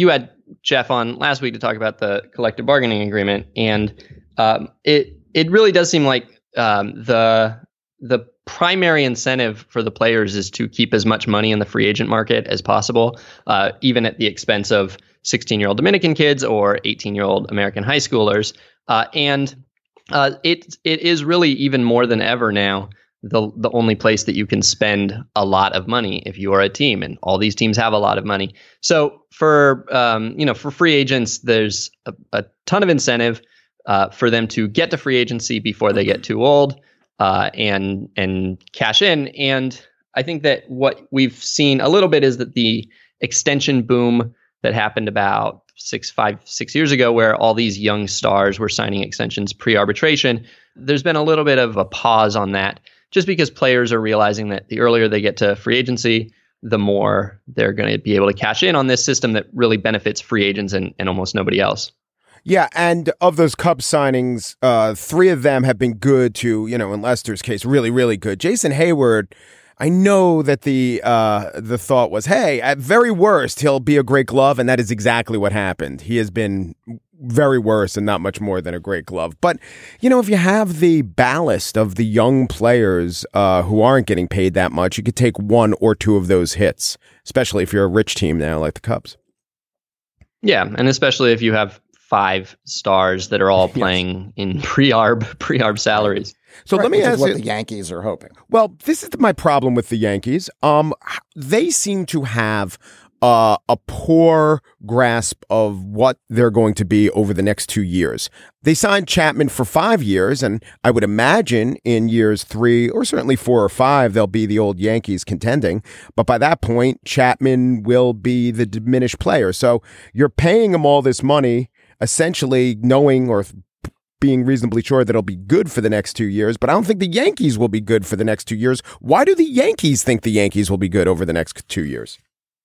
Speaker 8: Jeff on last week to talk about the collective bargaining agreement, and um, it it really does seem like um, the the primary incentive for the players is to keep as much money in the free agent market as possible, uh, even at the expense of sixteen-year-old Dominican kids or eighteen-year-old American high schoolers. Uh, and uh, it it is really even more than ever now the the only place that you can spend a lot of money if you are a team, and all these teams have a lot of money. So for um, you know for free agents, there's a, a ton of incentive uh, for them to get to free agency before they get too old. Uh, and and cash in. And I think that what we've seen a little bit is that the extension boom that happened about six, five, six years ago, where all these young stars were signing extensions pre-arbitration, there's been a little bit of a pause on that, just because players are realizing that the earlier they get to free agency, the more they're going to be able to cash in on this system that really benefits free agents and, and almost nobody else.
Speaker 3: Yeah, and of those Cubs signings, uh, three of them have been good to, you know, in Lester's case, really, really good. Jason Hayward, I know that the uh, the thought was, hey, at very worst, he'll be a great glove, and that is exactly what happened. He has been very worse and not much more than a great glove. But, you know, if you have the ballast of the young players uh, who aren't getting paid that much, you could take one or two of those hits, especially if you're a rich team now like the Cubs.
Speaker 8: Yeah, and especially if you have five stars that are all playing yes. in pre-arb pre-arb salaries.
Speaker 2: So
Speaker 3: right,
Speaker 2: let me
Speaker 3: ask
Speaker 2: what
Speaker 3: you,
Speaker 2: the Yankees are hoping.
Speaker 3: Well, this is my problem with the Yankees. Um, they seem to have uh, a poor grasp of what they're going to be over the next two years. They signed Chapman for five years, and I would imagine in years three or certainly four or five, they'll be the old Yankees contending. But by that point, Chapman will be the diminished player. So you're paying him all this money, essentially knowing or being reasonably sure that it'll be good for the next two years, but I don't think the Yankees will be good for the next two years. Why do the Yankees think the Yankees will be good over the next two years?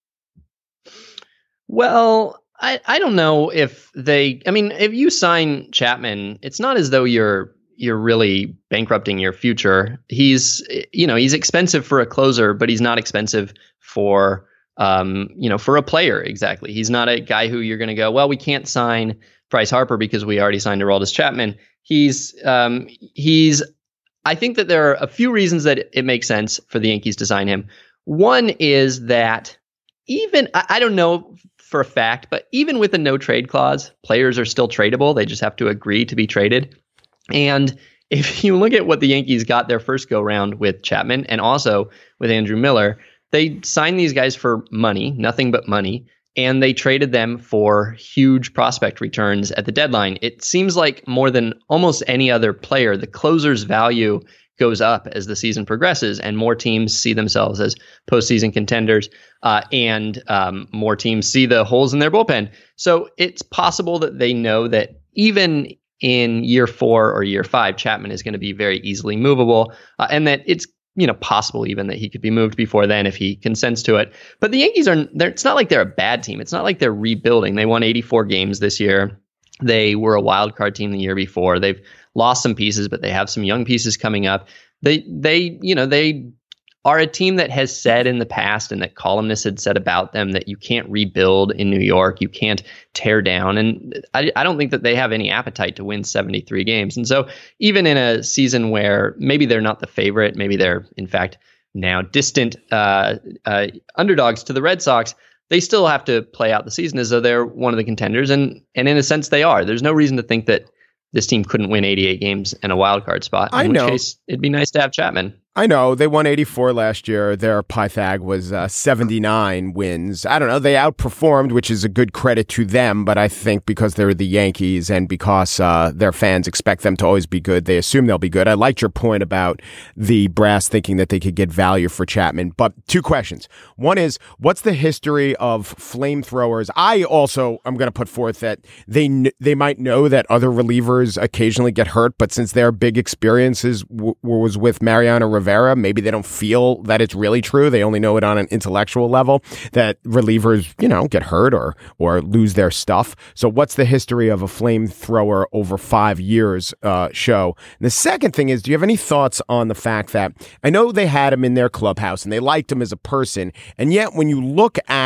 Speaker 8: Well, I, I don't know if they, I mean, if you sign Chapman, it's not as though you're you're really bankrupting your future. He's, you know, he's expensive for a closer, but he's not expensive for Um, you know, for a player, exactly. He's not a guy who you're going to go, well, we can't sign Bryce Harper because we already signed Aroldis Chapman. He's, um, he's, I think that there are a few reasons that it, it makes sense for the Yankees to sign him. One is that even, I, I don't know for a fact, but even with a no trade clause, players are still tradable. They just have to agree to be traded. And if you look at what the Yankees got their first go round with Chapman and also with Andrew Miller, they signed these guys for money, nothing but money, and they traded them for huge prospect returns at the deadline. It seems like more than almost any other player, the closer's value goes up as the season progresses, and more teams see themselves as postseason contenders, uh, and um, more teams see the holes in their bullpen. So it's possible that they know that even in year four or year five, Chapman is going to be very easily movable, uh, and that it's you know, possible even that he could be moved before then if he consents to it. But the Yankees are, it's not like they're a bad team. It's not like they're rebuilding. They won eighty-four games this year. They were a wild card team the year before. They've lost some pieces, but they have some young pieces coming up. They, they, you know, they are a team that has said in the past, and that columnists had said about them, that you can't rebuild in New York. You can't tear down. And I, I don't think that they have any appetite to win seventy-three games. And so even in a season where maybe they're not the favorite, maybe they're in fact now distant uh, uh, underdogs to the Red Sox, they still have to play out the season as though they're one of the contenders. And, and in a sense they are. There's no reason to think that this team couldn't win eighty-eight games in a wild card spot. In
Speaker 3: I
Speaker 8: which
Speaker 3: know.
Speaker 8: case it'd be nice to have Chapman.
Speaker 3: I know they won eighty-four last year. Their Pythag was uh, seventy-nine wins. I don't know. They outperformed, which is a good credit to them. But I think because they're the Yankees and because uh, their fans expect them to always be good, they assume they'll be good. I liked your point about the brass thinking that they could get value for Chapman. But two questions. One is, what's the history of flamethrowers? I also am going to put forth that they kn- they might know that other relievers occasionally get hurt, but since their big experiences w- was with Mariano Rivera, maybe they don't feel that it's really true. They only know it on an intellectual level, that relievers, you know, get hurt or or lose their stuff. So what's the history of a flamethrower over five years uh, show? And the second thing is, do you have any thoughts on the fact that I know they had him in their clubhouse and they liked him as a person, and yet when you look at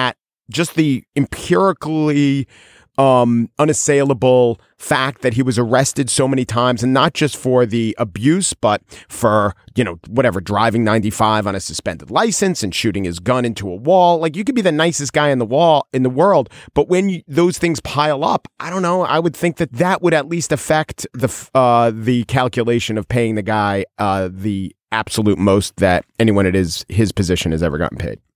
Speaker 3: just the empirically um, unassailable fact that he was arrested so many times, and not just for the abuse, but for, you know, whatever, driving ninety-five on a suspended license and shooting his gun into a wall. Like, you could be the nicest guy in the wall in the world, but when you, those things pile up, I don't know, I would think that that would at least affect the uh, the calculation of paying the guy uh, the absolute most that anyone at his his position has ever gotten paid.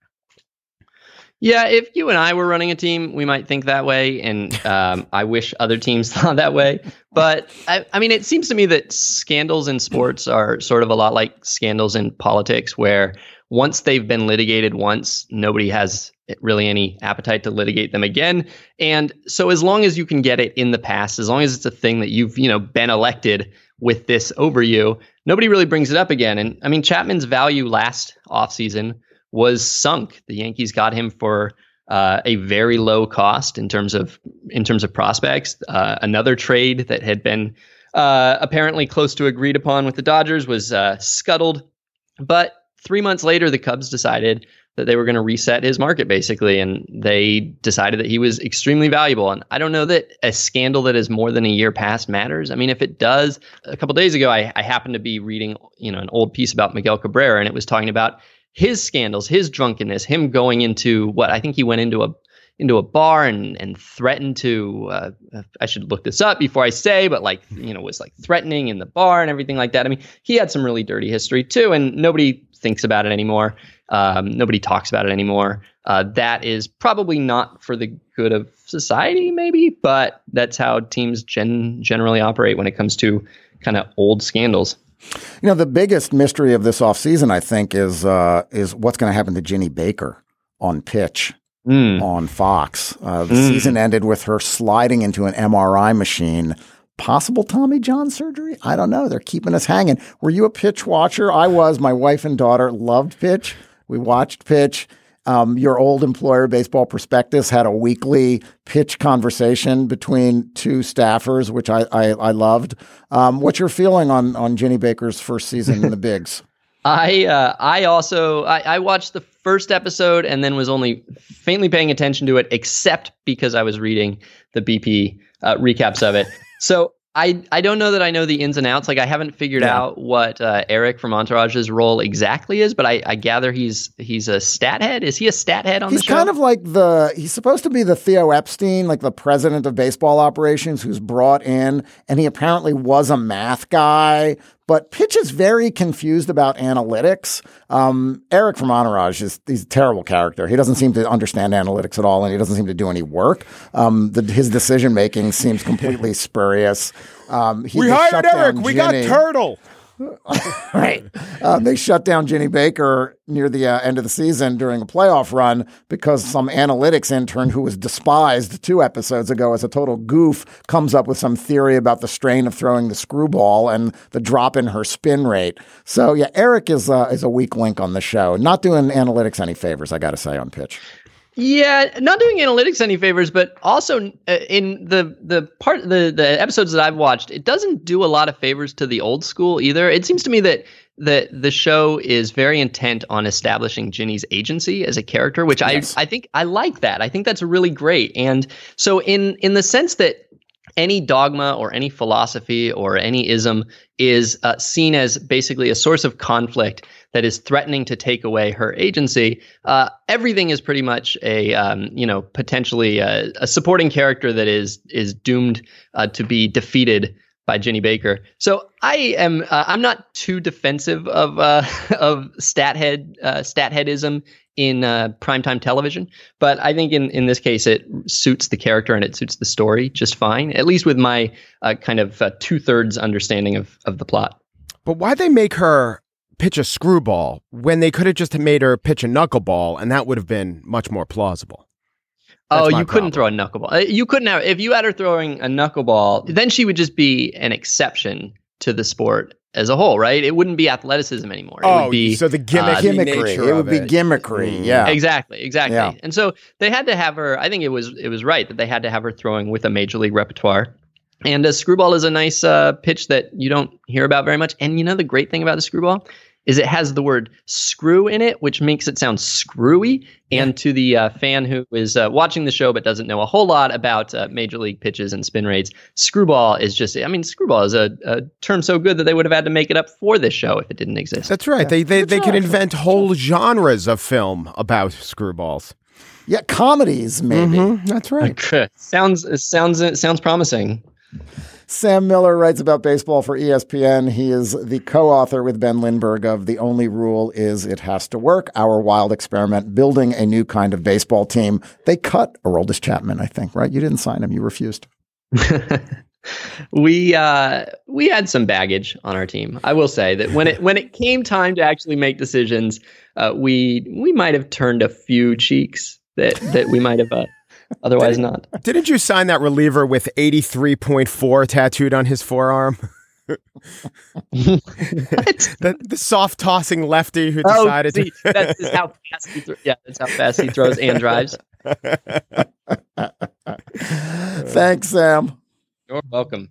Speaker 8: Yeah, if you and I were running a team, we might think that way, and um, I wish other teams thought that way. But I, I mean, it seems to me that scandals in sports are sort of a lot like scandals in politics, where once they've been litigated once, nobody has really any appetite to litigate them again. And so as long as you can get it in the past, as long as it's a thing that you've, you know, been elected with this over you, nobody really brings it up again. And I mean, Chapman's value last offseason was sunk. The Yankees got him for uh, a very low cost in terms of in terms of prospects. Uh, another trade that had been uh, apparently close to agreed upon with the Dodgers was uh, scuttled. But three months later, the Cubs decided that they were going to reset his market, basically, and they decided that he was extremely valuable. And I don't know that a scandal that is more than a year past matters. I mean, if it does, a couple days ago, I, I happened to be reading, you know, an old piece about Miguel Cabrera, and it was talking about his scandals, his drunkenness, him going into what I think he went into a into a bar and and threatened to. Uh, I should look this up before I say, but like you know was like threatening in the bar and everything like that. I mean, he had some really dirty history too, and nobody thinks about it anymore. Um, nobody talks about it anymore. Uh, that is probably not for the good of society, maybe, but that's how teams gen- generally operate when it comes to kind of old scandals.
Speaker 2: You know, the biggest mystery of this offseason, I think, is uh, is what's going to happen to Ginny Baker on pitch mm. on Fox. Uh, the mm. season ended with her sliding into an M R I machine. Possible Tommy John surgery? I don't know. They're keeping us hanging. Were you a pitch watcher? I was. My wife and daughter loved pitch. We watched pitch. Um, your old employer, Baseball Prospectus, had a weekly pitch conversation between two staffers, which I I, I loved. Um, what's your feeling on on Ginny Baker's first season in the bigs?
Speaker 8: I uh, I also I, I watched the first episode and then was only faintly paying attention to it, except because I was reading the B P uh, recaps of it. So I, I don't know that I know the ins and outs. Like I haven't figured yeah. out what uh, Eric from Entourage's role exactly is, but I, I gather he's he's a stat head. Is he a stat head on
Speaker 2: he's
Speaker 8: the show?
Speaker 2: He's kind of like the he's supposed to be the Theo Epstein, like the president of baseball operations, who's brought in, and he apparently was a math guy. But Pitch is very confused about analytics. Um, Eric from Entourage is he's a terrible character. He doesn't seem to understand analytics at all, and he doesn't seem to do any work. Um, the, his decision making seems completely spurious. Um, he,
Speaker 3: we hired Eric. We got Turtle.
Speaker 2: Right. Uh, they shut down Ginny Baker near the uh, end of the season during a playoff run because some analytics intern who was despised two episodes ago as a total goof comes up with some theory about the strain of throwing the screwball and the drop in her spin rate. So, yeah, Eric is, uh, is a weak link on the show. Not doing analytics any favors, I got to say, on Pitch.
Speaker 8: Yeah, not doing analytics any favors, but also uh, in the the part the the episodes that I've watched, it doesn't do a lot of favors to the old school either. It seems to me that the the show is very intent on establishing Ginny's agency as a character, which yes. I I think I like that. I think that's really great. And so in in the sense that any dogma or any philosophy or any ism is uh, seen as basically a source of conflict that is threatening to take away her agency, uh, everything is pretty much a, um, you know, potentially a, a supporting character that is is doomed uh, to be defeated by Ginny Baker. So I am uh, I'm not too defensive of uh, of stat head uh, stat headism in uh, primetime television, but I think in, in this case it suits the character and it suits the story just fine, at least with my uh, kind of uh, two thirds understanding of of the plot.
Speaker 3: But why'd they make her pitch a screwball when they could have just made her pitch a knuckleball, and that would have been much more plausible? That's
Speaker 8: oh, you
Speaker 3: problem.
Speaker 8: couldn't throw a knuckleball. You couldn't have, if you had her throwing a knuckleball, then she would just be an exception to the sport as a whole, right? It wouldn't be athleticism anymore. It
Speaker 3: oh,
Speaker 8: would be,
Speaker 3: so the gimmick,
Speaker 2: uh, gimmickry.
Speaker 3: It
Speaker 2: would be
Speaker 3: it.
Speaker 2: gimmickry. Yeah,
Speaker 8: exactly, exactly.
Speaker 2: Yeah.
Speaker 8: And so they had to have her. I think it was it was right that they had to have her throwing with a major league repertoire. And a screwball is a nice uh, pitch that you don't hear about very much. And you know the great thing about the screwball is it has the word screw in it, which makes it sound screwy. And to the uh, fan who is uh, watching the show but doesn't know a whole lot about uh, major league pitches and spin rates, screwball is just, I mean, screwball is a, a term so good that they would have had to make it up for this show if it didn't exist.
Speaker 3: That's right. Yeah. They they, they could invent whole genres of film about screwballs.
Speaker 2: Yeah, comedies, maybe.
Speaker 3: Mm-hmm. That's right.
Speaker 8: sounds sounds sounds promising.
Speaker 2: Sam Miller writes about baseball for E S P N. He is the co-author with Ben Lindbergh of The Only Rule Is It Has to Work, Our Wild Experiment, Building a New Kind of Baseball Team. They cut Aroldis Chapman, I think, right? You didn't sign him. You refused.
Speaker 8: we uh, we had some baggage on our team. I will say that when it when it came time to actually make decisions, uh, we we might have turned a few cheeks that, that we might have... Uh, Otherwise
Speaker 3: Did,
Speaker 8: not.
Speaker 3: Didn't you sign that reliever with eighty-three point four tattooed on his forearm? the, the soft tossing lefty who decided
Speaker 8: oh, see,
Speaker 3: to.
Speaker 8: That's how fast he throws. Yeah, that's how fast he throws and drives.
Speaker 2: Thanks, Sam.
Speaker 8: You're welcome.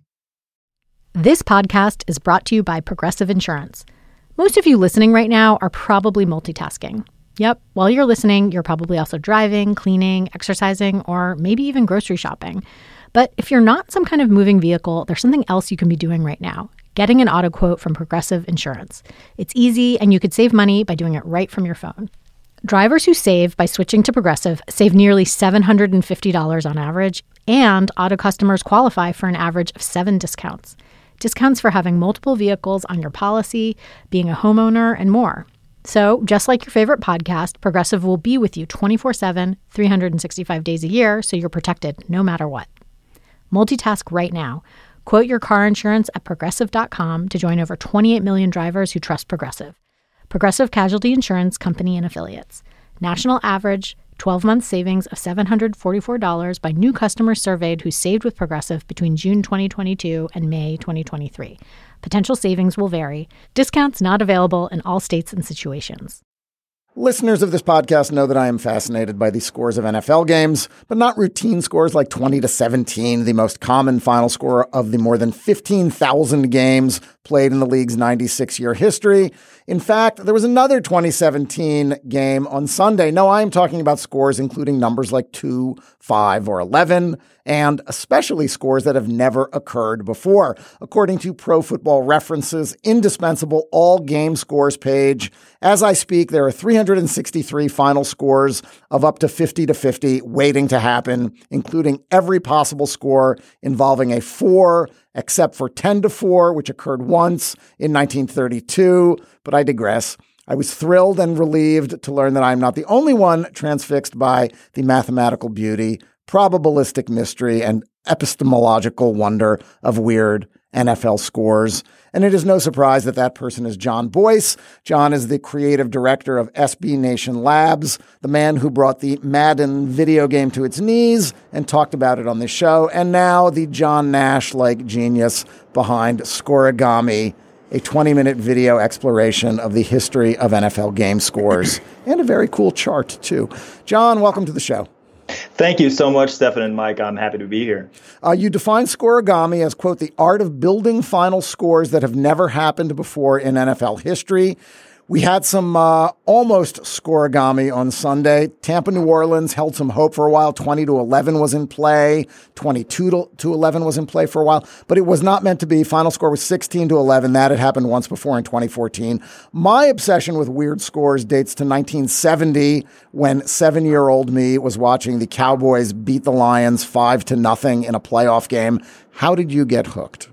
Speaker 9: This podcast is brought to you by Progressive Insurance. Most of you listening right now are probably multitasking. Yep, while you're listening, you're probably also driving, cleaning, exercising, or maybe even grocery shopping. But if you're not some kind of moving vehicle, there's something else you can be doing right now. Getting an auto quote from Progressive Insurance. It's easy, and you could save money by doing it right from your phone. Drivers who save by switching to Progressive save nearly seven hundred fifty dollars on average, and auto customers qualify for an average of seven discounts. Discounts for having multiple vehicles on your policy, being a homeowner, and more. So, just like your favorite podcast, Progressive will be with you twenty-four seven, three hundred sixty-five days a year, so you're protected no matter what. Multitask right now. Quote your car insurance at Progressive dot com to join over twenty-eight million drivers who trust Progressive. Progressive Casualty Insurance Company and Affiliates. National average twelve-month savings of seven hundred forty-four dollars by new customers surveyed who saved with Progressive between June twenty twenty-two and May twenty twenty-three. Potential savings will vary. Discounts not available in all states and situations.
Speaker 2: Listeners of this podcast know that I am fascinated by the scores of N F L games, but not routine scores like twenty to seventeen, the most common final score of the more than fifteen thousand games played in the league's ninety-six-year history. In fact, there was another twenty seventeen game on Sunday. No, I am talking about scores including numbers like two, five, or eleven, and especially scores that have never occurred before. According to Pro Football Reference's indispensable all-game scores page, as I speak, there are three hundred sixty-three final scores of up to fifty to fifty waiting to happen, including every possible score involving a four, except for ten to four, which occurred once in nineteen thirty-two. But I digress. I was thrilled and relieved to learn that I'm not the only one transfixed by the mathematical beauty, probabilistic mystery, and epistemological wonder of weird N F L scores. And it is no surprise that that person is John Boyce. John is the creative director of S B Nation Labs, the man who brought the Madden video game to its knees and talked about it on this show, and now the John Nash-like genius behind Scorigami, a twenty-minute video exploration of the history of N F L game scores, and a very cool chart, too. John, welcome to the show.
Speaker 10: Thank you so much, Stefan and Mike. I'm happy to be here.
Speaker 2: Uh, you define Scorigami as, quote, the art of building final scores that have never happened before in N F L history. We had some uh, almost Scorigami on Sunday. Tampa, New Orleans held some hope for a while. twenty to eleven was in play. twenty-two to eleven was in play for a while. But it was not meant to be. Final score was sixteen to eleven. That had happened once before in twenty fourteen. My obsession with weird scores dates to nineteen seventy, when seven-year-old me was watching the Cowboys beat the Lions five to nothing in a playoff game. How did you get hooked?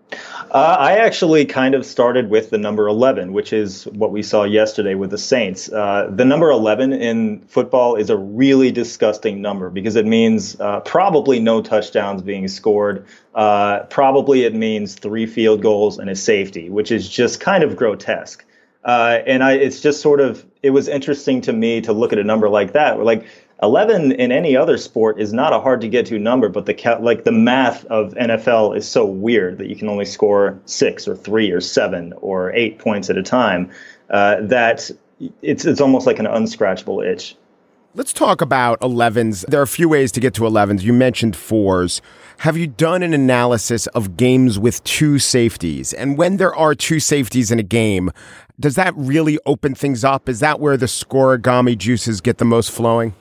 Speaker 10: Uh, I actually kind of started with the number eleven, which is what we saw yesterday with the Saints. Uh, the number eleven in football is a really disgusting number because it means uh, probably no touchdowns being scored. Uh, probably it means three field goals and a safety, which is just kind of grotesque. Uh, and I, it's just sort of, it was interesting to me to look at a number like that. We're like, eleven in any other sport is not a hard to get to number, but the like the math of N F L is so weird that you can only score six or three or seven or eight points at a time uh, that it's it's almost like an unscratchable itch.
Speaker 3: Let's talk about elevens. There are a few ways to get to elevens. You mentioned fours. Have you done an analysis of games with two safeties? And when there are two safeties in a game, does that really open things up? Is that where the scoregami juices get the most flowing?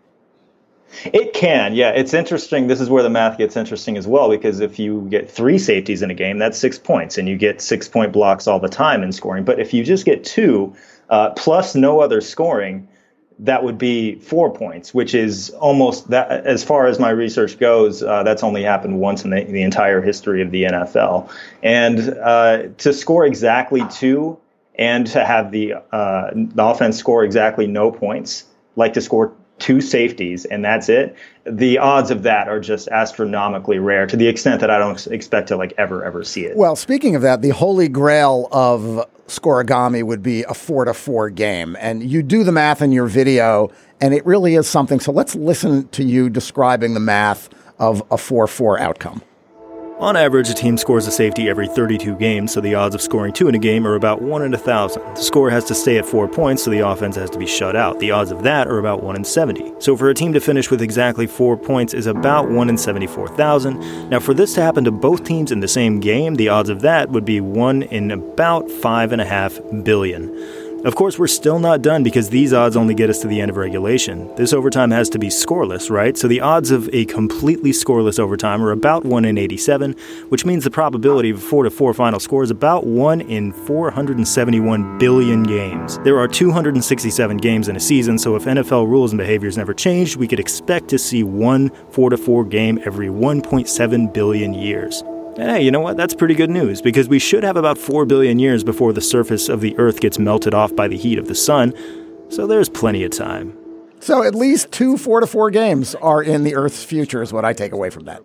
Speaker 10: It can, yeah. It's interesting. This is where the math gets interesting as well, because if you get three safeties in a game, that's six points, and you get six-point blocks all the time in scoring. But if you just get two, uh, plus no other scoring, that would be four points, which is almost that. As far as my research goes, uh, that's only happened once in the, the entire history of the N F L. And uh, to score exactly two and to have the, uh, the offense score exactly no points, like to score two safeties and that's it, the odds of that are just astronomically rare, to the extent that I don't expect to like ever, ever see it.
Speaker 2: Well, speaking of that, the holy grail of scoregami would be a four to four game. And you do the math in your video, and it really is something. So let's listen to you describing the math of a four four outcome.
Speaker 11: On average, a team scores a safety every thirty-two games, so the odds of scoring two in a game are about one in a thousand. The score has to stay at four points, so the offense has to be shut out. The odds of that are about one in seventy. So for a team to finish with exactly four points is about one in seventy-four thousand. Now for this to happen to both teams in the same game, the odds of that would be one in about five and a half billion. Of course, we're still not done, because these odds only get us to the end of regulation. This overtime has to be scoreless, right? So the odds of a completely scoreless overtime are about one in eighty-seven, which means the probability of a four to four final score is about one in four hundred seventy-one billion games. There are two hundred sixty-seven games in a season, so if N F L rules and behaviors never changed, we could expect to see one four to four game every one point seven billion years. Hey, you know what? That's pretty good news, because we should have about four billion years before the surface of the Earth gets melted off by the heat of the sun, so there's plenty of time.
Speaker 2: So at least two four to four games are in the Earth's future is what I take away from that.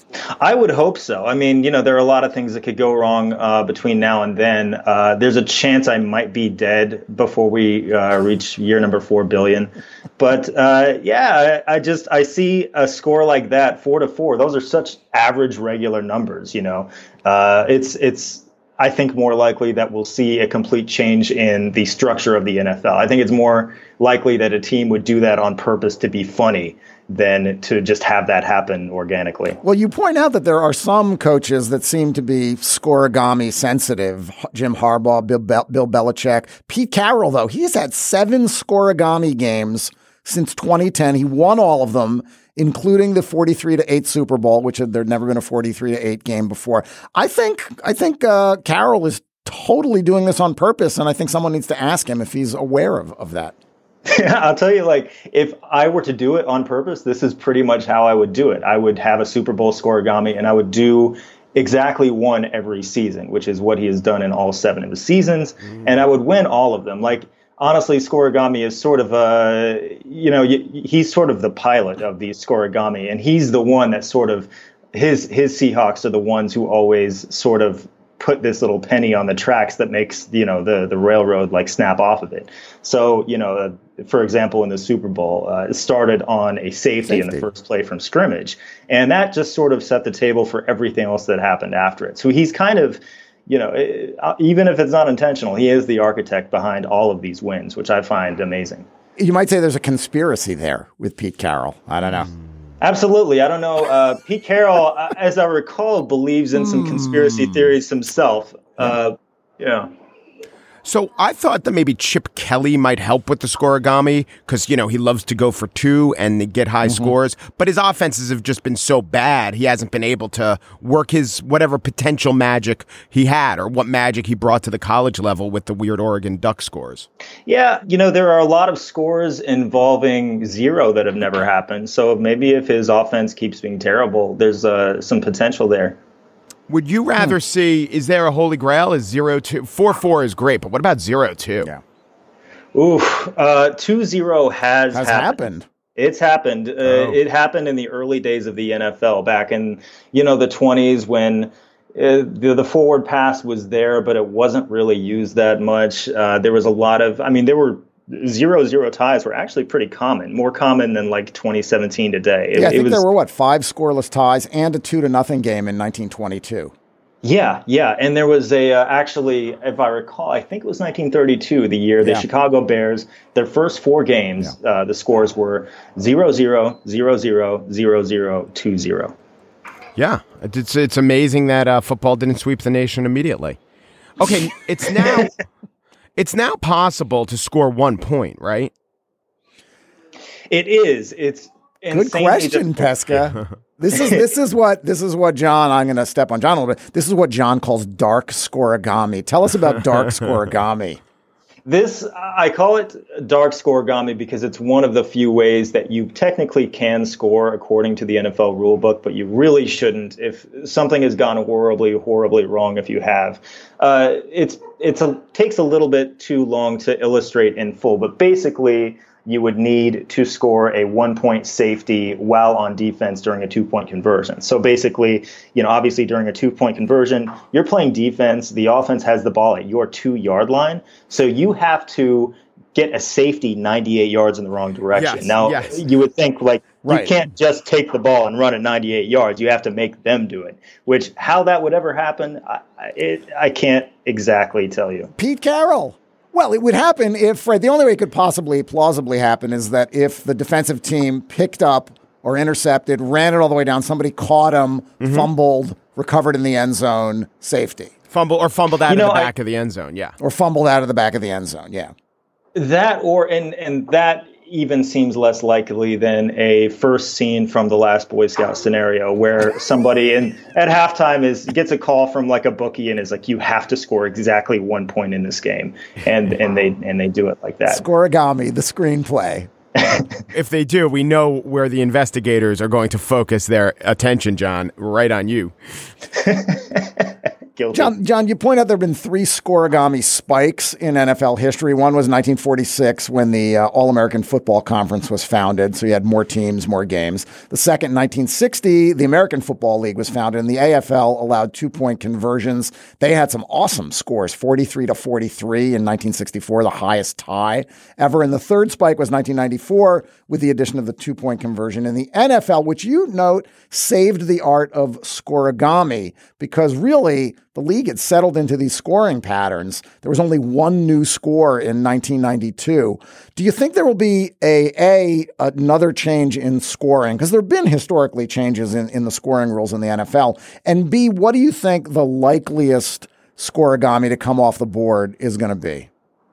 Speaker 10: I would hope so. I mean, you know, there are a lot of things that could go wrong uh, between now and then. Uh, there's a chance I might be dead before we uh, reach year number four billion. But uh, yeah, I, I just I see a score like that, four to four. Those are such average, regular numbers. You know, uh, it's it's. I think more likely that we'll see a complete change in the structure of the N F L. I think it's more likely that a team would do that on purpose to be funny than to just have that happen organically.
Speaker 2: Well, you point out that there are some coaches that seem to be scoregami sensitive. Jim Harbaugh, Bill, Be- Bill Belichick. Pete Carroll, though, he's had seven scoregami games since twenty ten. He won all of them, including the forty-three to eight Super Bowl, which had, there'd never been a forty-three to eight game before. I think I think uh, Carroll is totally doing this on purpose, and I think someone needs to ask him if he's aware of, of that.
Speaker 10: I'll tell you, like, if I were to do it on purpose, this is pretty much how I would do it. I would have a Super Bowl scoregami, and I would do exactly one every season, which is what he has done in all seven of the seasons, mm. and I would win all of them. Like, honestly, scoregami is sort of a, you know, he's sort of the pilot of the scoregami, and he's the one that sort of, his his Seahawks are the ones who always sort of put this little penny on the tracks that makes, you know, the, the railroad like snap off of it. So, you know, uh, for example, in the Super Bowl, uh, it started on a safety, safety in the first play from scrimmage. And that just sort of set the table for everything else that happened after it. So he's kind of, you know, even if it's not intentional, he is the architect behind all of these wins, which I find amazing.
Speaker 2: You might say there's a conspiracy there with Pete Carroll. I don't know.
Speaker 10: Absolutely. I don't know. Uh, Pete Carroll, as I recall, believes in some conspiracy theories himself. Uh, yeah.
Speaker 3: So I thought that maybe Chip Kelly might help with the scoregami because, you know, he loves to go for two and get high mm-hmm. scores. But his offenses have just been so bad, he hasn't been able to work his whatever potential magic he had or what magic he brought to the college level with the weird Oregon Duck scores.
Speaker 10: Yeah, you know, there are a lot of scores involving zero that have never happened. So maybe if his offense keeps being terrible, there's uh, some potential there.
Speaker 3: Would you rather hmm. see, is there a holy grail? Is zero two? Four four is great, but what about zero two?
Speaker 2: Yeah.
Speaker 10: Ooh, uh, two zero has,
Speaker 2: has
Speaker 10: happened.
Speaker 2: happened.
Speaker 10: It's happened. Uh, oh. It happened in the early days of the N F L back in, you know, the twenties when uh, the, the forward pass was there, but it wasn't really used that much. Uh, there was a lot of, I mean, there were Zero zero ties were actually pretty common, more common than like twenty seventeen today. It,
Speaker 2: yeah, I think
Speaker 10: it was,
Speaker 2: there were what five scoreless ties and a two to nothing game in nineteen twenty-two.
Speaker 10: Yeah, yeah. And there was a, uh, actually, if I recall, I think it was nineteen thirty-two, the year the
Speaker 2: Yeah.
Speaker 10: Chicago Bears, their first four games,
Speaker 2: Yeah.
Speaker 10: uh, the scores were zero zero, zero zero, zero zero, two zero.
Speaker 3: Yeah, it's it's amazing that uh, football didn't sweep the nation immediately. Okay, it's now it's now possible to score one point, right?
Speaker 10: It is. It's
Speaker 2: Good
Speaker 10: insanely
Speaker 2: question,
Speaker 10: difficult.
Speaker 2: Pesca. This is this is what this is what John. I'm going to step on John a little bit. This is what John calls dark scoregami. Tell us about dark scoregami.
Speaker 10: This, I call it dark scoregami because it's one of the few ways that you technically can score according to the N F L rulebook, but you really shouldn't if something has gone horribly, horribly wrong if you have. Uh, it's it's a, takes a little bit too long to illustrate in full, but basically you would need to score a one-point safety while on defense during a two-point conversion. So basically, you know, obviously during a two-point conversion, you're playing defense. The offense has the ball at your two-yard line. So you have to get a safety ninety-eight yards in the wrong direction.
Speaker 3: Yes,
Speaker 10: now,
Speaker 3: yes.
Speaker 10: you would think, like,
Speaker 2: Right.
Speaker 10: you can't just take the ball and run it ninety-eight yards. You have to make them do it, which how that would ever happen, I, I- it, I can't exactly tell you.
Speaker 2: Pete Carroll. Well, it would happen if, right, the only way it could possibly plausibly happen is that if the defensive team picked up or intercepted, ran it all the way down, somebody caught him,
Speaker 3: Mm-hmm.
Speaker 2: fumbled, recovered in the end zone, safety.
Speaker 3: Fumble or fumbled out
Speaker 10: You know,
Speaker 3: of the
Speaker 10: I-
Speaker 3: back of the end zone. Yeah.
Speaker 2: Or fumbled out of the back of the end zone, yeah.
Speaker 10: That or and and that even seems less likely than a first scene from the Last Boy Scout scenario where somebody in at halftime is gets a call from like a bookie and is like, you have to score exactly one point in this game, and and they and they do it like that.
Speaker 2: Scoregami, the screenplay.
Speaker 3: If they do, we know where the investigators are going to focus their attention, John, right on you.
Speaker 10: Guilty.
Speaker 2: John, John, you point out there have been three scoregami spikes in N F L history. One was nineteen forty-six when the uh, All-American Football Conference was founded, so you had more teams, more games. The second, nineteen sixty, the American Football League was founded, and the A F L allowed two-point conversions. They had some awesome scores, forty-three to forty-three in nineteen sixty-four, the highest tie ever. And the third spike was nineteen ninety-four with the addition of the two-point conversion in the N F L, which you note saved the art of scoregami because really the league had settled into these scoring patterns. There was only one new score in nineteen ninety-two. Do you think there will be a, a another change in scoring? Because there have been historically changes in, in the scoring rules in the N F L. And B, what do you think the likeliest scoregami to come off the board is going to be?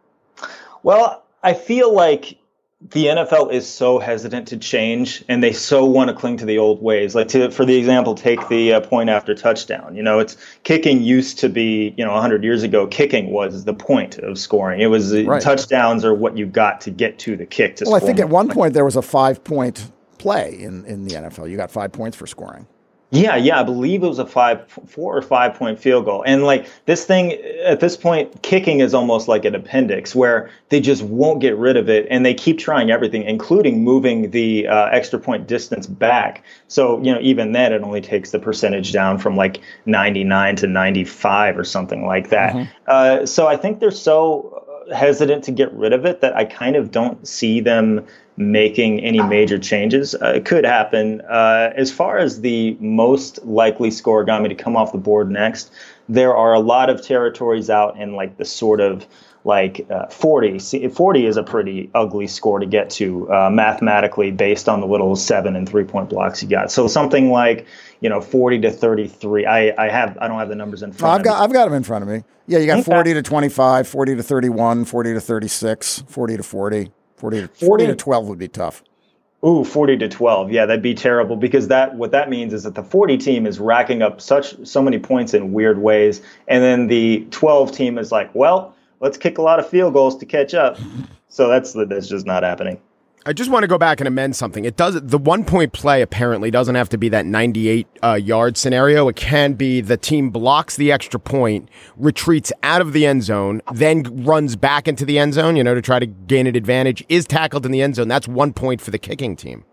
Speaker 10: Well, I feel like the N F L is so hesitant to change, and they so want to cling to the old ways. Like, to, for the example, take the uh, point after touchdown. You know, it's kicking used to be, you know, one hundred years ago, kicking was the point of scoring. It was uh,
Speaker 2: Right.
Speaker 10: touchdowns are what you got to get to the kick to
Speaker 2: Well, I
Speaker 10: score.
Speaker 2: think at one point there was a five-point play in, in the N F L. You got five points for scoring.
Speaker 10: Yeah, yeah, I believe it was a five, four or five point field goal. And like this thing at this point, kicking is almost like an appendix where they just won't get rid of it. And they keep trying everything, including moving the uh, extra point distance back. So, you know, even then it only takes the percentage down from like ninety-nine to ninety-five or something like that. Mm-hmm. Uh, so I think they're so hesitant to get rid of it that I kind of don't see them making any major changes. Uh, it could happen. Uh, as far as the most likely scoregami to come off the board next, there are a lot of territories out in like the sort of like uh, forty. See, forty is a pretty ugly score to get to uh, mathematically based on the little seven and three point blocks you got. So something like, you know, forty to thirty-three. I, I have I don't have the numbers in front
Speaker 2: oh, I've
Speaker 10: of
Speaker 2: got,
Speaker 10: me.
Speaker 2: I've got them in front of me. Yeah, you got
Speaker 10: Okay.
Speaker 2: forty to twenty-five, forty to thirty-one, forty to thirty-six, forty to forty. forty to, forty to twelve would be tough.
Speaker 10: Ooh, forty to twelve. Yeah, that'd be terrible because that what that means is that the forty team is racking up such so many points in weird ways, and then the twelve team is like, well, let's kick a lot of field goals to catch up. So that's that's just not happening.
Speaker 3: I just want to go back and amend something. It does the one point play apparently doesn't have to be that ninety-eight uh, yard scenario. It can be the team blocks the extra point, retreats out of the end zone, then runs back into the end zone, you know, to try to gain an advantage, is tackled in the end zone. That's one point for the kicking team.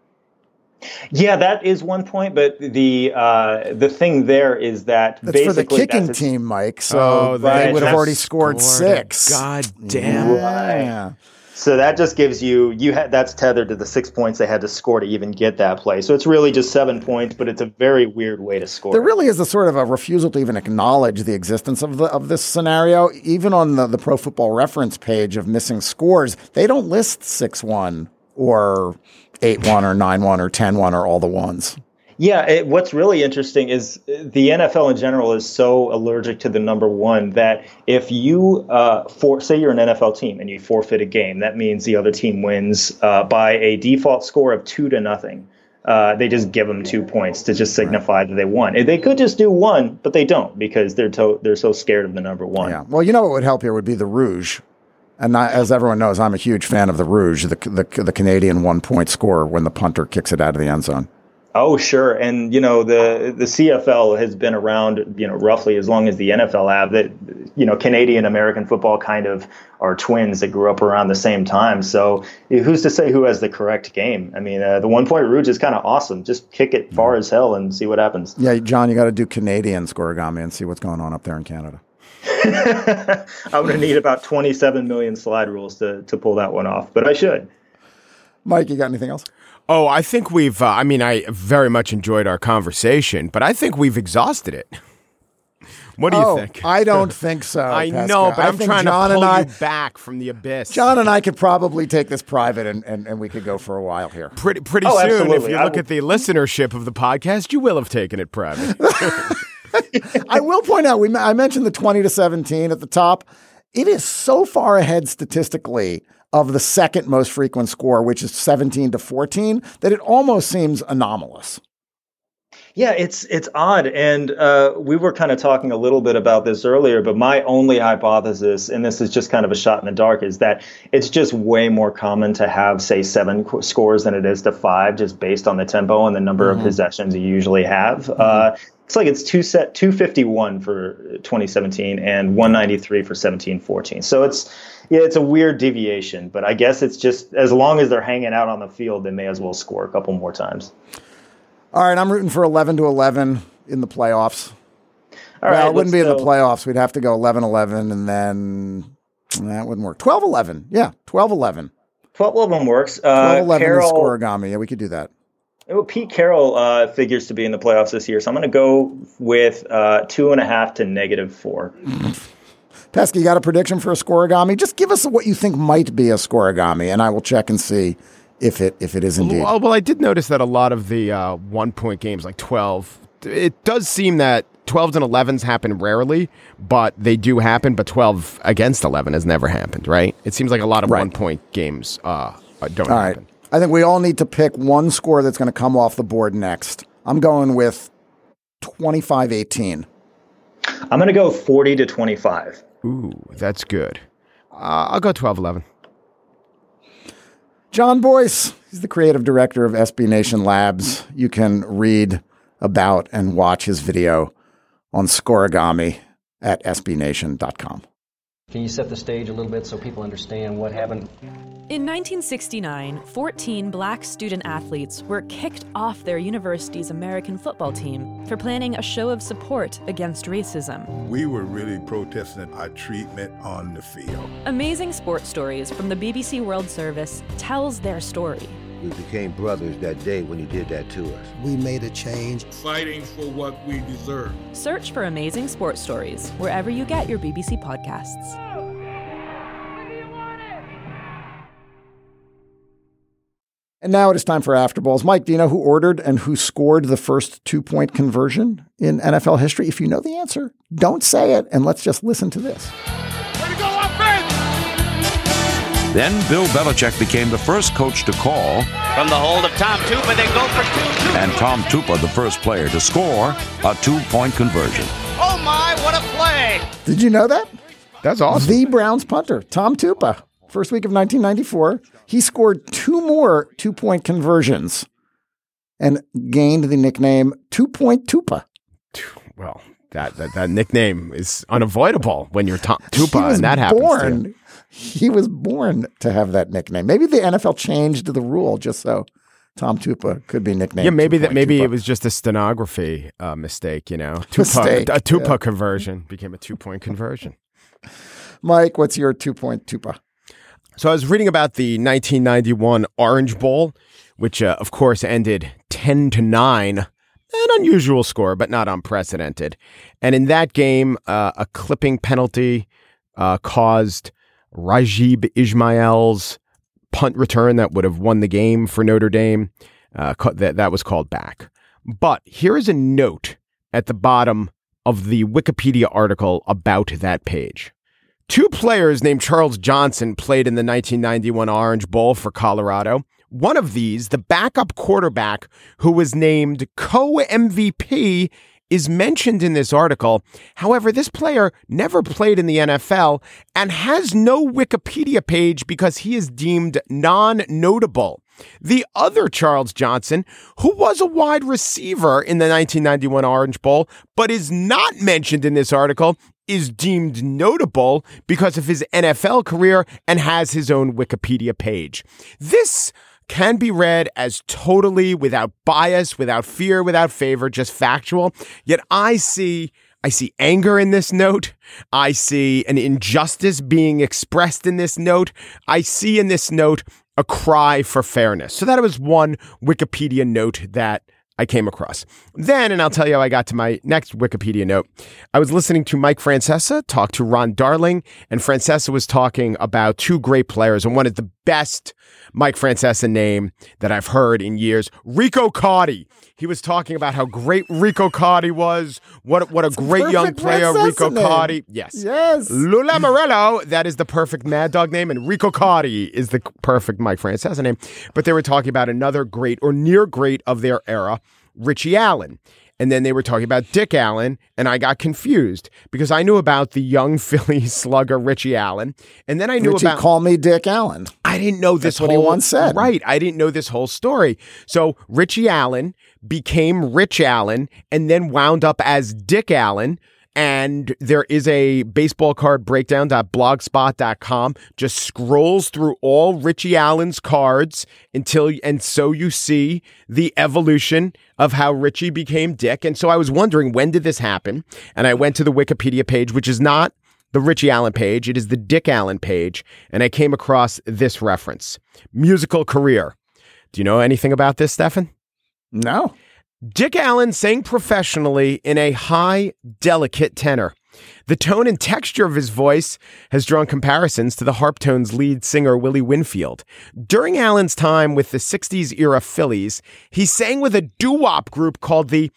Speaker 10: Yeah, that is one point, but the uh, the thing there is that
Speaker 2: That's
Speaker 10: basically
Speaker 2: for the kicking
Speaker 10: that's a,
Speaker 2: team, Mike. So
Speaker 3: Oh,
Speaker 2: they
Speaker 10: right.
Speaker 2: would have
Speaker 10: That's
Speaker 2: already scored
Speaker 3: scored
Speaker 2: six.
Speaker 3: God damn.
Speaker 2: Yeah.
Speaker 10: So that just gives you, you had that's tethered to the six points they had to score to even get that play. So it's really just seven points, but it's a very weird way to score.
Speaker 2: There really is a sort of a refusal to even acknowledge the existence of the of this scenario. Even on the, the Pro Football Reference page of missing scores, they don't list six one or eight one or nine one or ten one or all the ones.
Speaker 10: Yeah, it, what's really interesting is the N F L in general is so allergic to the number one that if you, uh, for, say you're an N F L team and you forfeit a game, that means the other team wins uh, by a default score of two to nothing. Uh, they just give them two points to just signify that they won. They could just do one, but they don't because they're to, they're so scared of the number one.
Speaker 2: Yeah. Well, you know what would help here would be the Rouge. And I, as everyone knows, I'm a huge fan of the Rouge, the, the, the Canadian one-point score when the punter kicks it out of the end zone.
Speaker 10: Oh, sure. And, you know, the the C F L has been around, you know, roughly as long as the N F L have. That, you know, Canadian American football kind of are twins that grew up around the same time. So who's to say who has the correct game? I mean, uh, the one-point Rouge is kind of awesome. Just kick it far as hell and see what happens.
Speaker 2: Yeah, John, you got to do Canadian scorigami and see what's going on up there in Canada.
Speaker 10: I'm going to need about twenty-seven million slide rules to, to pull that one off, but I should.
Speaker 2: Mike, you got anything else?
Speaker 3: Oh, I think we've, uh, I mean, I very much enjoyed our conversation, but I think we've exhausted it. What do
Speaker 2: oh,
Speaker 3: you think?
Speaker 2: I don't think so.
Speaker 3: I
Speaker 2: Pascal.
Speaker 3: know, but
Speaker 2: I
Speaker 3: I'm
Speaker 2: think
Speaker 3: trying
Speaker 2: John
Speaker 3: to pull
Speaker 2: and I,
Speaker 3: you back from the abyss.
Speaker 2: John and I could probably take this private and, and, and we could go for a while here.
Speaker 3: Pretty pretty
Speaker 10: oh,
Speaker 3: soon,
Speaker 10: absolutely.
Speaker 3: if you
Speaker 10: I
Speaker 3: look
Speaker 10: will...
Speaker 3: at the listenership of the podcast, you will have taken it private.
Speaker 2: I will point out, we I mentioned the twenty to seventeen at the top. It is so far ahead statistically of the second most frequent score, which is seventeen to fourteen, that it almost seems anomalous.
Speaker 10: Yeah, it's it's odd. And uh, we were kind of talking a little bit about this earlier, but my only hypothesis, and this is just kind of a shot in the dark, is that it's just way more common to have, say, seven qu- scores than it is to five, just based on the tempo and the number mm-hmm. of possessions you usually have. Mm-hmm. Uh, it's like it's two set two fifty-one for twenty seventeen and one ninety-three for seventeen fourteen. So it's yeah, it's a weird deviation, but I guess it's just as long as they're hanging out on the field, they may as well score a couple more times.
Speaker 2: All right, I'm rooting for eleven to eleven in the playoffs.
Speaker 10: All
Speaker 2: well,
Speaker 10: right,
Speaker 2: it wouldn't be
Speaker 10: go.
Speaker 2: in the playoffs. We'd have to go eleven eleven, and then that wouldn't work. twelve eleven, yeah, twelve eleven.
Speaker 10: twelve eleven works. Uh,
Speaker 2: twelve eleven
Speaker 10: Carroll,
Speaker 2: is scorigami. Yeah, we could do that.
Speaker 10: Well, Pete Carroll uh, figures to be in the playoffs this year, so I'm going to go with uh, two and a half to negative four.
Speaker 2: Pesky, you got a prediction for a scorigami? Just give us what you think might be a scorigami, and I will check and see if it if it is indeed.
Speaker 3: Well, well I did notice that a lot of the uh, one-point games, like twelve, it does seem that twelves and elevens happen rarely, but they do happen, but twelve against eleven has never happened, right? It seems like a lot of right. one-point games uh, don't
Speaker 2: all
Speaker 3: happen.
Speaker 2: Right. I think we all need to pick one score that's going to come off the board next. I'm going with twenty-five eighteen.
Speaker 10: I'm going to go forty to twenty-five.
Speaker 3: Ooh, that's good. Uh, I'll go twelve eleven.
Speaker 2: John Boyce, he's the creative director of S B Nation Labs. You can read about and watch his video on scorigami at s b nation dot com.
Speaker 12: Can you set the stage a little bit so people understand what happened?
Speaker 13: In nineteen sixty-nine, fourteen black student athletes were kicked off their university's American football team for planning a show of support against racism.
Speaker 14: We were really protesting our treatment on the field.
Speaker 13: Amazing Sports Stories from the B B C World Service tells their story.
Speaker 15: We became brothers that day when he did that to us.
Speaker 16: We made a change.
Speaker 17: Fighting for what we deserve.
Speaker 13: Search for Amazing Sports Stories wherever you get your B B C podcasts.
Speaker 2: And now it is time for After Balls. Mike, do you know who ordered and who scored the first two-point conversion in N F L history? If you know the answer, don't say it, and let's just listen to this.
Speaker 17: Way to go, offense!
Speaker 18: Then Bill Belichick became the first coach to call.
Speaker 19: From the hold of Tom Tupa, they go for two, two.
Speaker 18: And Tom Tupa, the first player to score a two-point conversion.
Speaker 19: Oh, my, what a play!
Speaker 2: Did you know that?
Speaker 3: That's awesome.
Speaker 2: The Browns punter, Tom Tupa, first week of nineteen ninety-four. He scored two more two-point conversions and gained the nickname Two-Point Tupa.
Speaker 3: Well, that, that that nickname is unavoidable when you're Tom Tupa, and that happens
Speaker 2: born,
Speaker 3: too.
Speaker 2: He was born to have that nickname. Maybe the N F L changed the rule just so Tom Tupa could be nicknamed.
Speaker 3: Yeah, maybe that. Maybe
Speaker 2: Tupa.
Speaker 3: It was just a stenography uh, mistake. You know, Tupa,
Speaker 2: mistake,
Speaker 3: a Tupa
Speaker 2: yeah.
Speaker 3: conversion became a two-point conversion.
Speaker 2: Mike, what's your two-point Tupa?
Speaker 3: So I was reading about the nineteen ninety-one Orange Bowl, which, uh, of course, ended ten to nine. An unusual score, but not unprecedented. And in that game, uh, a clipping penalty uh, caused Rajib Ismail's punt return that would have won the game for Notre Dame. Uh, that, that was called back. But here is a note at the bottom of the Wikipedia article about that page. Two players named Charles Johnson played in the nineteen ninety-one Orange Bowl for Colorado. One of these, the backup quarterback who was named co-M V P, is mentioned in this article. However, this player never played in the N F L and has no Wikipedia page because he is deemed non-notable. The other Charles Johnson, who was a wide receiver in the nineteen ninety-one Orange Bowl, but is not mentioned in this article, is deemed notable because of his N F L career and has his own Wikipedia page. This can be read as totally without bias, without fear, without favor, just factual. Yet I see I see anger in this note. I see an injustice being expressed in this note. I see in this note a cry for fairness. So that was one Wikipedia note that I came across. Then, and I'll tell you how I got to my next Wikipedia note, I was listening to Mike Francesa talk to Ron Darling, and Francesa was talking about two great players, and one is the best Mike Francesa name that I've heard in years, Rico Cardi. He was talking about how great Rico Cardi was, what, what a
Speaker 2: It's
Speaker 3: great
Speaker 2: a
Speaker 3: young player,
Speaker 2: Francesa
Speaker 3: Rico
Speaker 2: name.
Speaker 3: Cardi. Yes.
Speaker 2: Yes.
Speaker 3: Lula Morello, that is the perfect Mad Dog name, and Rico Cardi is the perfect Mike Francesa name. But they were talking about another great or near great of their era, Richie Allen. And then they were talking about Dick Allen, and I got confused because I knew about the young Philly slugger Richie Allen, and then I knew
Speaker 2: Richie,
Speaker 3: about
Speaker 2: call me Dick Allen.
Speaker 3: I didn't know this
Speaker 2: That's what
Speaker 3: whole
Speaker 2: he once said.
Speaker 3: Right, I didn't know this whole story. So Richie Allen became Rich Allen, and then wound up as Dick Allen. And there is a baseball card breakdown dot blogspot dot com, just scrolls through all Richie Allen's cards until, and so you see the evolution of how Richie became Dick. And so I was wondering, when did this happen? And I went to the Wikipedia page, which is not the Richie Allen page. It is the Dick Allen page. And I came across this reference. Musical career. Do you know anything about this, Stefan?
Speaker 2: No.
Speaker 3: Dick Allen sang professionally in a high, delicate tenor. The tone and texture of his voice has drawn comparisons to the Harptones lead singer Willie Winfield. During Allen's time with the sixties era Phillies, he sang with a doo-wop group called the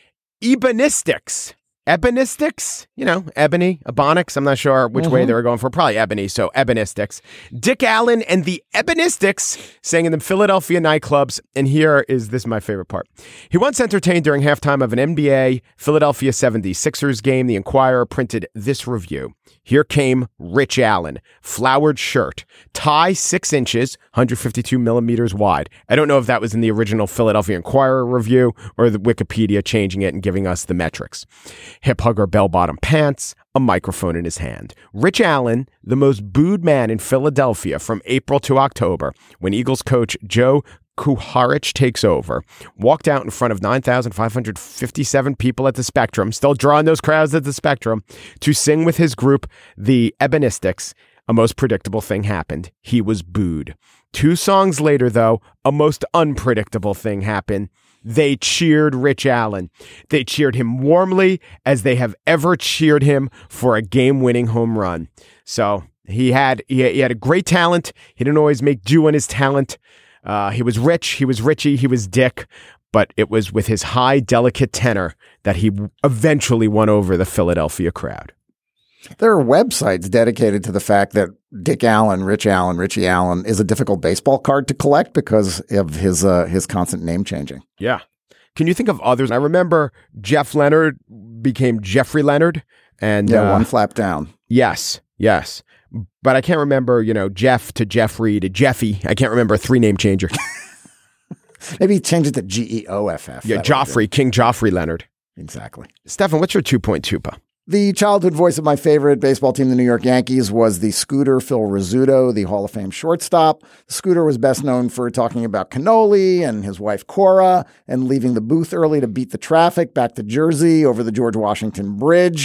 Speaker 3: Ebonistics. Ebonistics? You know, Ebony, Ebonics. I'm not sure which
Speaker 2: Mm-hmm.
Speaker 3: way they were going for. Probably Ebony, so Ebonistics. Dick Allen and the Ebonistics sang in the Philadelphia nightclubs, and here is this is my favorite part. He once entertained during halftime of an N B A Philadelphia seventy-sixers game. The Inquirer printed this review. Here came Rich Allen, flowered shirt, tie six inches, one hundred fifty-two millimeters wide. I don't know if that was in the original Philadelphia Inquirer review or the Wikipedia changing it and giving us the metrics. Hip hugger bell-bottom pants, a microphone in his hand. Rich Allen, the most booed man in Philadelphia from April to October, when Eagles coach Joe Kuharich takes over, walked out in front of nine thousand five hundred fifty-seven people at the Spectrum, still drawing those crowds at the Spectrum, to sing with his group, the Ebonistics. A most predictable thing happened. He was booed. Two songs later, though, a most unpredictable thing happened. They cheered Rich Allen. They cheered him warmly as they have ever cheered him for a game-winning home run. So he had he, he had a great talent. He didn't always make do on his talent. Uh, he was rich. He was Richie. He was Dick. But it was with his high, delicate tenor that he eventually won over the Philadelphia crowd.
Speaker 2: There are websites dedicated to the fact that Dick Allen, Rich Allen, Richie Allen is a difficult baseball card to collect because of his uh, his constant name changing.
Speaker 3: Yeah. Can you think of others? I remember Jeff Leonard became Jeffrey Leonard. And
Speaker 2: yeah,
Speaker 3: uh,
Speaker 2: one flap down.
Speaker 3: Yes, yes. But I can't remember, you know, Jeff to Jeffrey to Jeffy. I can't remember a three-name changer.
Speaker 2: Maybe change it to G E O F F.
Speaker 3: Yeah, Joffrey, King Joffrey Leonard.
Speaker 2: Exactly.
Speaker 3: Stefan, what's your two-point tupa?
Speaker 2: The childhood voice of my favorite baseball team, the New York Yankees, was the Scooter Phil Rizzuto, the Hall of Fame shortstop. Scooter was best known for talking about cannoli and his wife Cora and leaving the booth early to beat the traffic back to Jersey over the George Washington Bridge.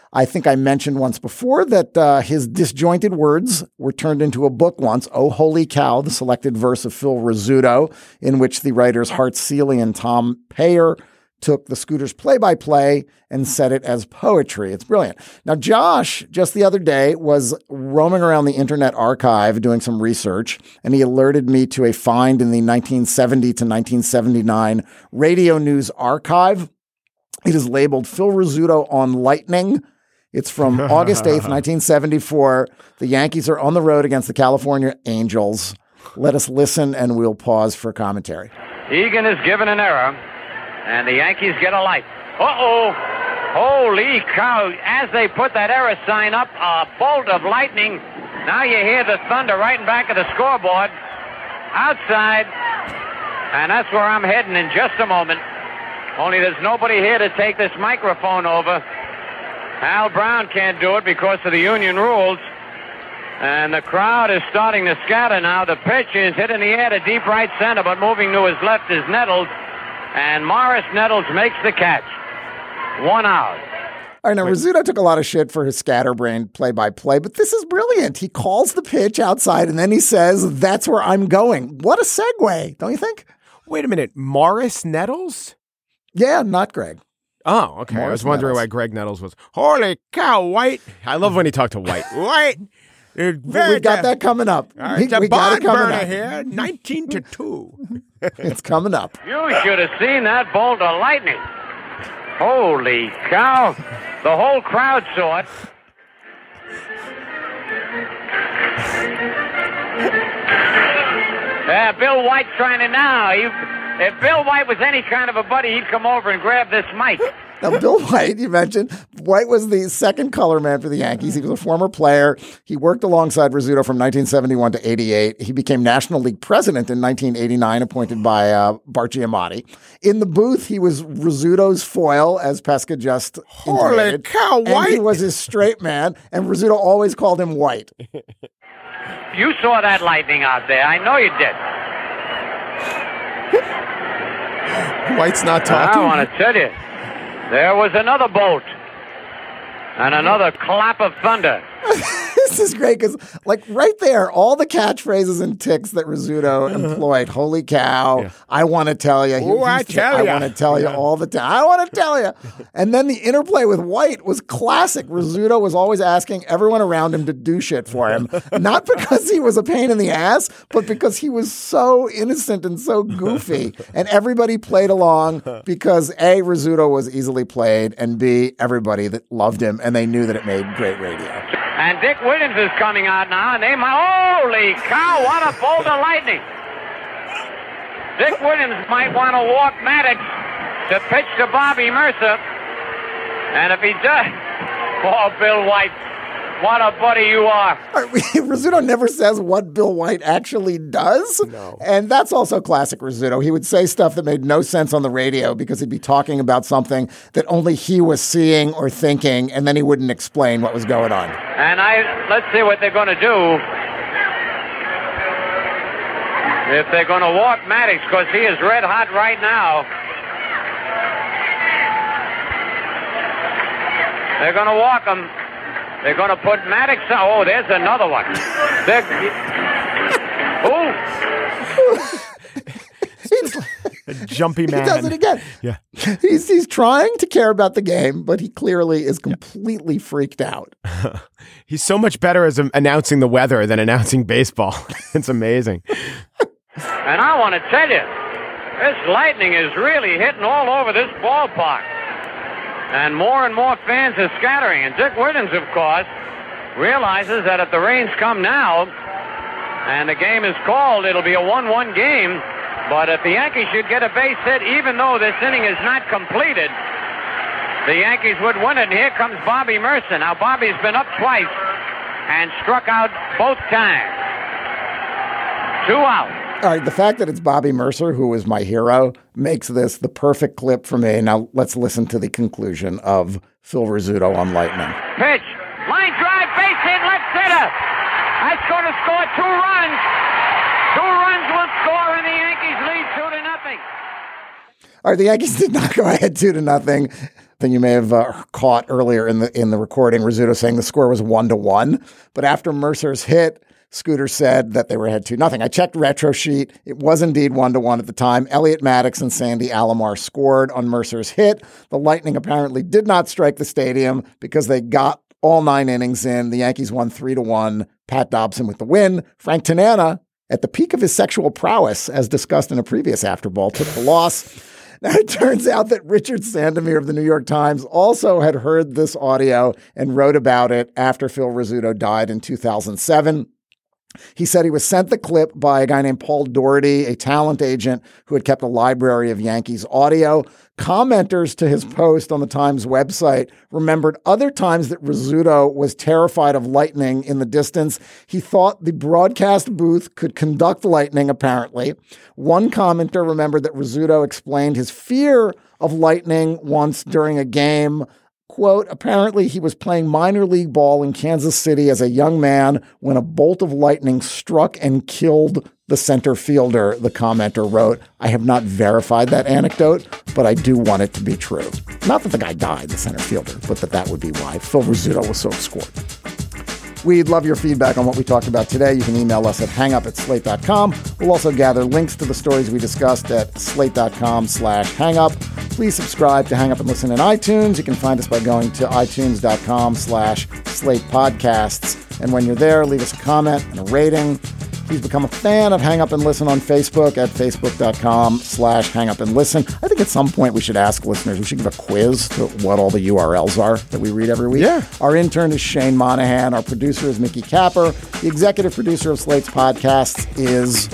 Speaker 2: I think I mentioned once before that uh, his disjointed words were turned into a book once, Oh Holy Cow, the selected verse of Phil Rizzuto, in which the writers Hart Seeley and Tom Payer took the Scooters play-by-play and said it as poetry. It's brilliant. Now, Josh, just the other day, was roaming around the Internet Archive doing some research, and he alerted me to a find in the nineteen seventy to nineteen seventy-nine Radio News Archive. It is labeled Phil Rizzuto on Lightning. It's from August eighth, nineteen seventy-four. The Yankees are on the road against the California Angels. Let us listen, and we'll pause for commentary.
Speaker 16: Egan is given an error, and the Yankees get a light. Uh-oh. Holy cow. As they put that error sign up, a bolt of lightning. Now you hear the thunder right in back of the scoreboard. Outside. And that's where I'm heading in just a moment. Only there's nobody here to take this microphone over. Al Brown can't do it because of the union rules. And the crowd is starting to scatter now. The pitch is hit in the air to deep right center, but moving to his left is Nettles. And Morris Nettles makes the catch. One out.
Speaker 2: All right, now, Rizzuto took a lot of shit for his scatterbrained play-by-play, but this is brilliant. He calls the pitch outside, and then he says, that's where I'm going. What a segue, don't you think?
Speaker 3: Wait a minute. Morris Nettles?
Speaker 2: Yeah, not Greg.
Speaker 3: Oh, okay. Morris I was wondering Nettles. Why Greg Nettles was, holy cow, White. I love when he talked to White. White.
Speaker 2: We got that coming up.
Speaker 3: All right,
Speaker 2: we, we
Speaker 3: got it coming up here, nineteen to two.
Speaker 2: It's coming up.
Speaker 16: You should have seen that bolt of lightning. Holy cow. The whole crowd saw it. Yeah, Bill White's trying to now. He, if Bill White was any kind of a buddy, he'd come over and grab this mic.
Speaker 2: Now, Bill White, you mentioned, White was the second color man for the Yankees. He was a former player. He worked alongside Rizzuto from nineteen seventy-one to eighty-eight. He became National League president in nineteen eighty-nine, appointed by uh, Bart Giamatti. In the booth, he was Rizzuto's foil, as Pesca just
Speaker 3: Holy
Speaker 2: intimated.
Speaker 3: cow, White!
Speaker 2: And he was his straight man, and Rizzuto always called him White.
Speaker 16: You saw that lightning out there. I know you did.
Speaker 3: White's not talking.
Speaker 16: I want to tell you. There was another bolt and another clap of thunder.
Speaker 2: This is great because, like, right there, all the catchphrases and ticks that Rizzuto employed. Holy cow. Yeah. I want to tell you.
Speaker 3: Oh, I tell you.
Speaker 2: I want to tell you all the time. I want to tell you. And then the interplay with White was classic. Rizzuto was always asking everyone around him to do shit for him. Not because he was a pain in the ass, but because he was so innocent and so goofy. And everybody played along because A, Rizzuto was easily played, and B, everybody that loved him, and they knew that it made great radio.
Speaker 16: And Dick Williams is coming out now, and they might, holy cow, what a bolt of lightning. Dick Williams might want to walk Maddox to pitch to Bobby Mercer. And if he does, oh, Bill White, what a buddy you are.
Speaker 2: Rizzuto never says what Bill White actually does.
Speaker 3: No.
Speaker 2: And that's also classic Rizzuto. He would say stuff that made no sense on the radio because he'd be talking about something that only he was seeing or thinking, and then he wouldn't explain what was going on.
Speaker 16: And I let's see what they're going to do. If they're going to walk Maddox, because he is red hot right now. They're going to walk him. They're going to put Maddox on. Oh, there's another one.
Speaker 3: Ooh. A jumpy man.
Speaker 2: He does it again.
Speaker 3: Yeah.
Speaker 2: He's, he's trying to care about the game, but he clearly is completely freaked out.
Speaker 3: He's so much better as um, announcing the weather than announcing baseball. It's amazing.
Speaker 16: And I want to tell you, this lightning is really hitting all over this ballpark. And more and more fans are scattering. And Dick Williams, of course, realizes that if the rains come now and the game is called, it'll be a one one game. But if the Yankees should get a base hit, even though this inning is not completed, the Yankees would win it. And here comes Bobby Mercer. Now, Bobby's been up twice and struck out both times. Two out.
Speaker 2: All right, the fact that it's Bobby Mercer, who is my hero, makes this the perfect clip for me. Now, let's listen to the conclusion of Phil Rizzuto on Lightning.
Speaker 16: Pitch. Line drive, base hit, left center. That's going to score two runs. Two runs will score, and the Yankees lead two to nothing.
Speaker 2: All right, the Yankees did not go ahead two to nothing. Then you may have uh, caught earlier in the in the recording Rizzuto saying the score was one to one. But after Mercer's hit, Scooter said that they were ahead two nothing. I checked Retro Sheet. It was indeed one to one at the time. Elliot Maddox and Sandy Alomar scored on Mercer's hit. The Lightning apparently did not strike the stadium because they got all nine innings in. The Yankees won three to one. Pat Dobson with the win. Frank Tanana, at the peak of his sexual prowess, as discussed in a previous After Ball, took the loss. Now, it turns out that Richard Sandomir of the New York Times also had heard this audio and wrote about it after Phil Rizzuto died in two thousand seven. He said he was sent the clip by a guy named Paul Doherty, a talent agent who had kept a library of Yankees audio. Commenters to his post on the Times website remembered other times that Rizzuto was terrified of lightning in the distance. He thought the broadcast booth could conduct lightning, apparently. One commenter remembered that Rizzuto explained his fear of lightning once during a game. Quote, apparently he was playing minor league ball in Kansas City as a young man when a bolt of lightning struck and killed the center fielder, the commenter wrote. I have not verified that anecdote, but I do want it to be true. Not that the guy died, the center fielder, but that that would be why Phil Rizzuto was so scored. We'd love your feedback on what we talked about today. You can email us at hangup at slate dot com. We'll also gather links to the stories we discussed at slate.com slash hangup. Please subscribe to Hang Up and Listen in iTunes. You can find us by going to itunes.com slash slate podcasts. And when you're there, leave us a comment and a rating. Please become a fan of Hang Up and Listen on Facebook at facebook.com slash hang up and listen. I think at some point we should ask listeners, we should give a quiz to what all the U R Ls are that we read every week.
Speaker 3: Yeah.
Speaker 2: Our intern is Shane Monahan. Our producer is Mickey Capper. The executive producer of Slate's podcasts is...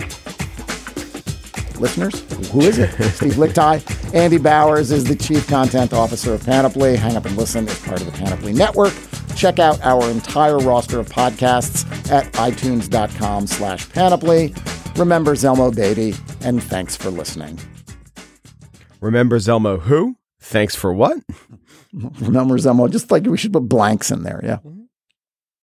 Speaker 2: listeners? Who is it? Steve Lichtai. Andy Bowers is the chief content officer of Panoply. Hang Up and Listen is part of the Panoply Network. Check out our entire roster of podcasts at itunes.com slash panoply. Remember Zelmo Beatty, and thanks for listening.
Speaker 3: Remember Zelmo who? Thanks for what?
Speaker 2: Remember Zelmo, just like we should put blanks in there, yeah.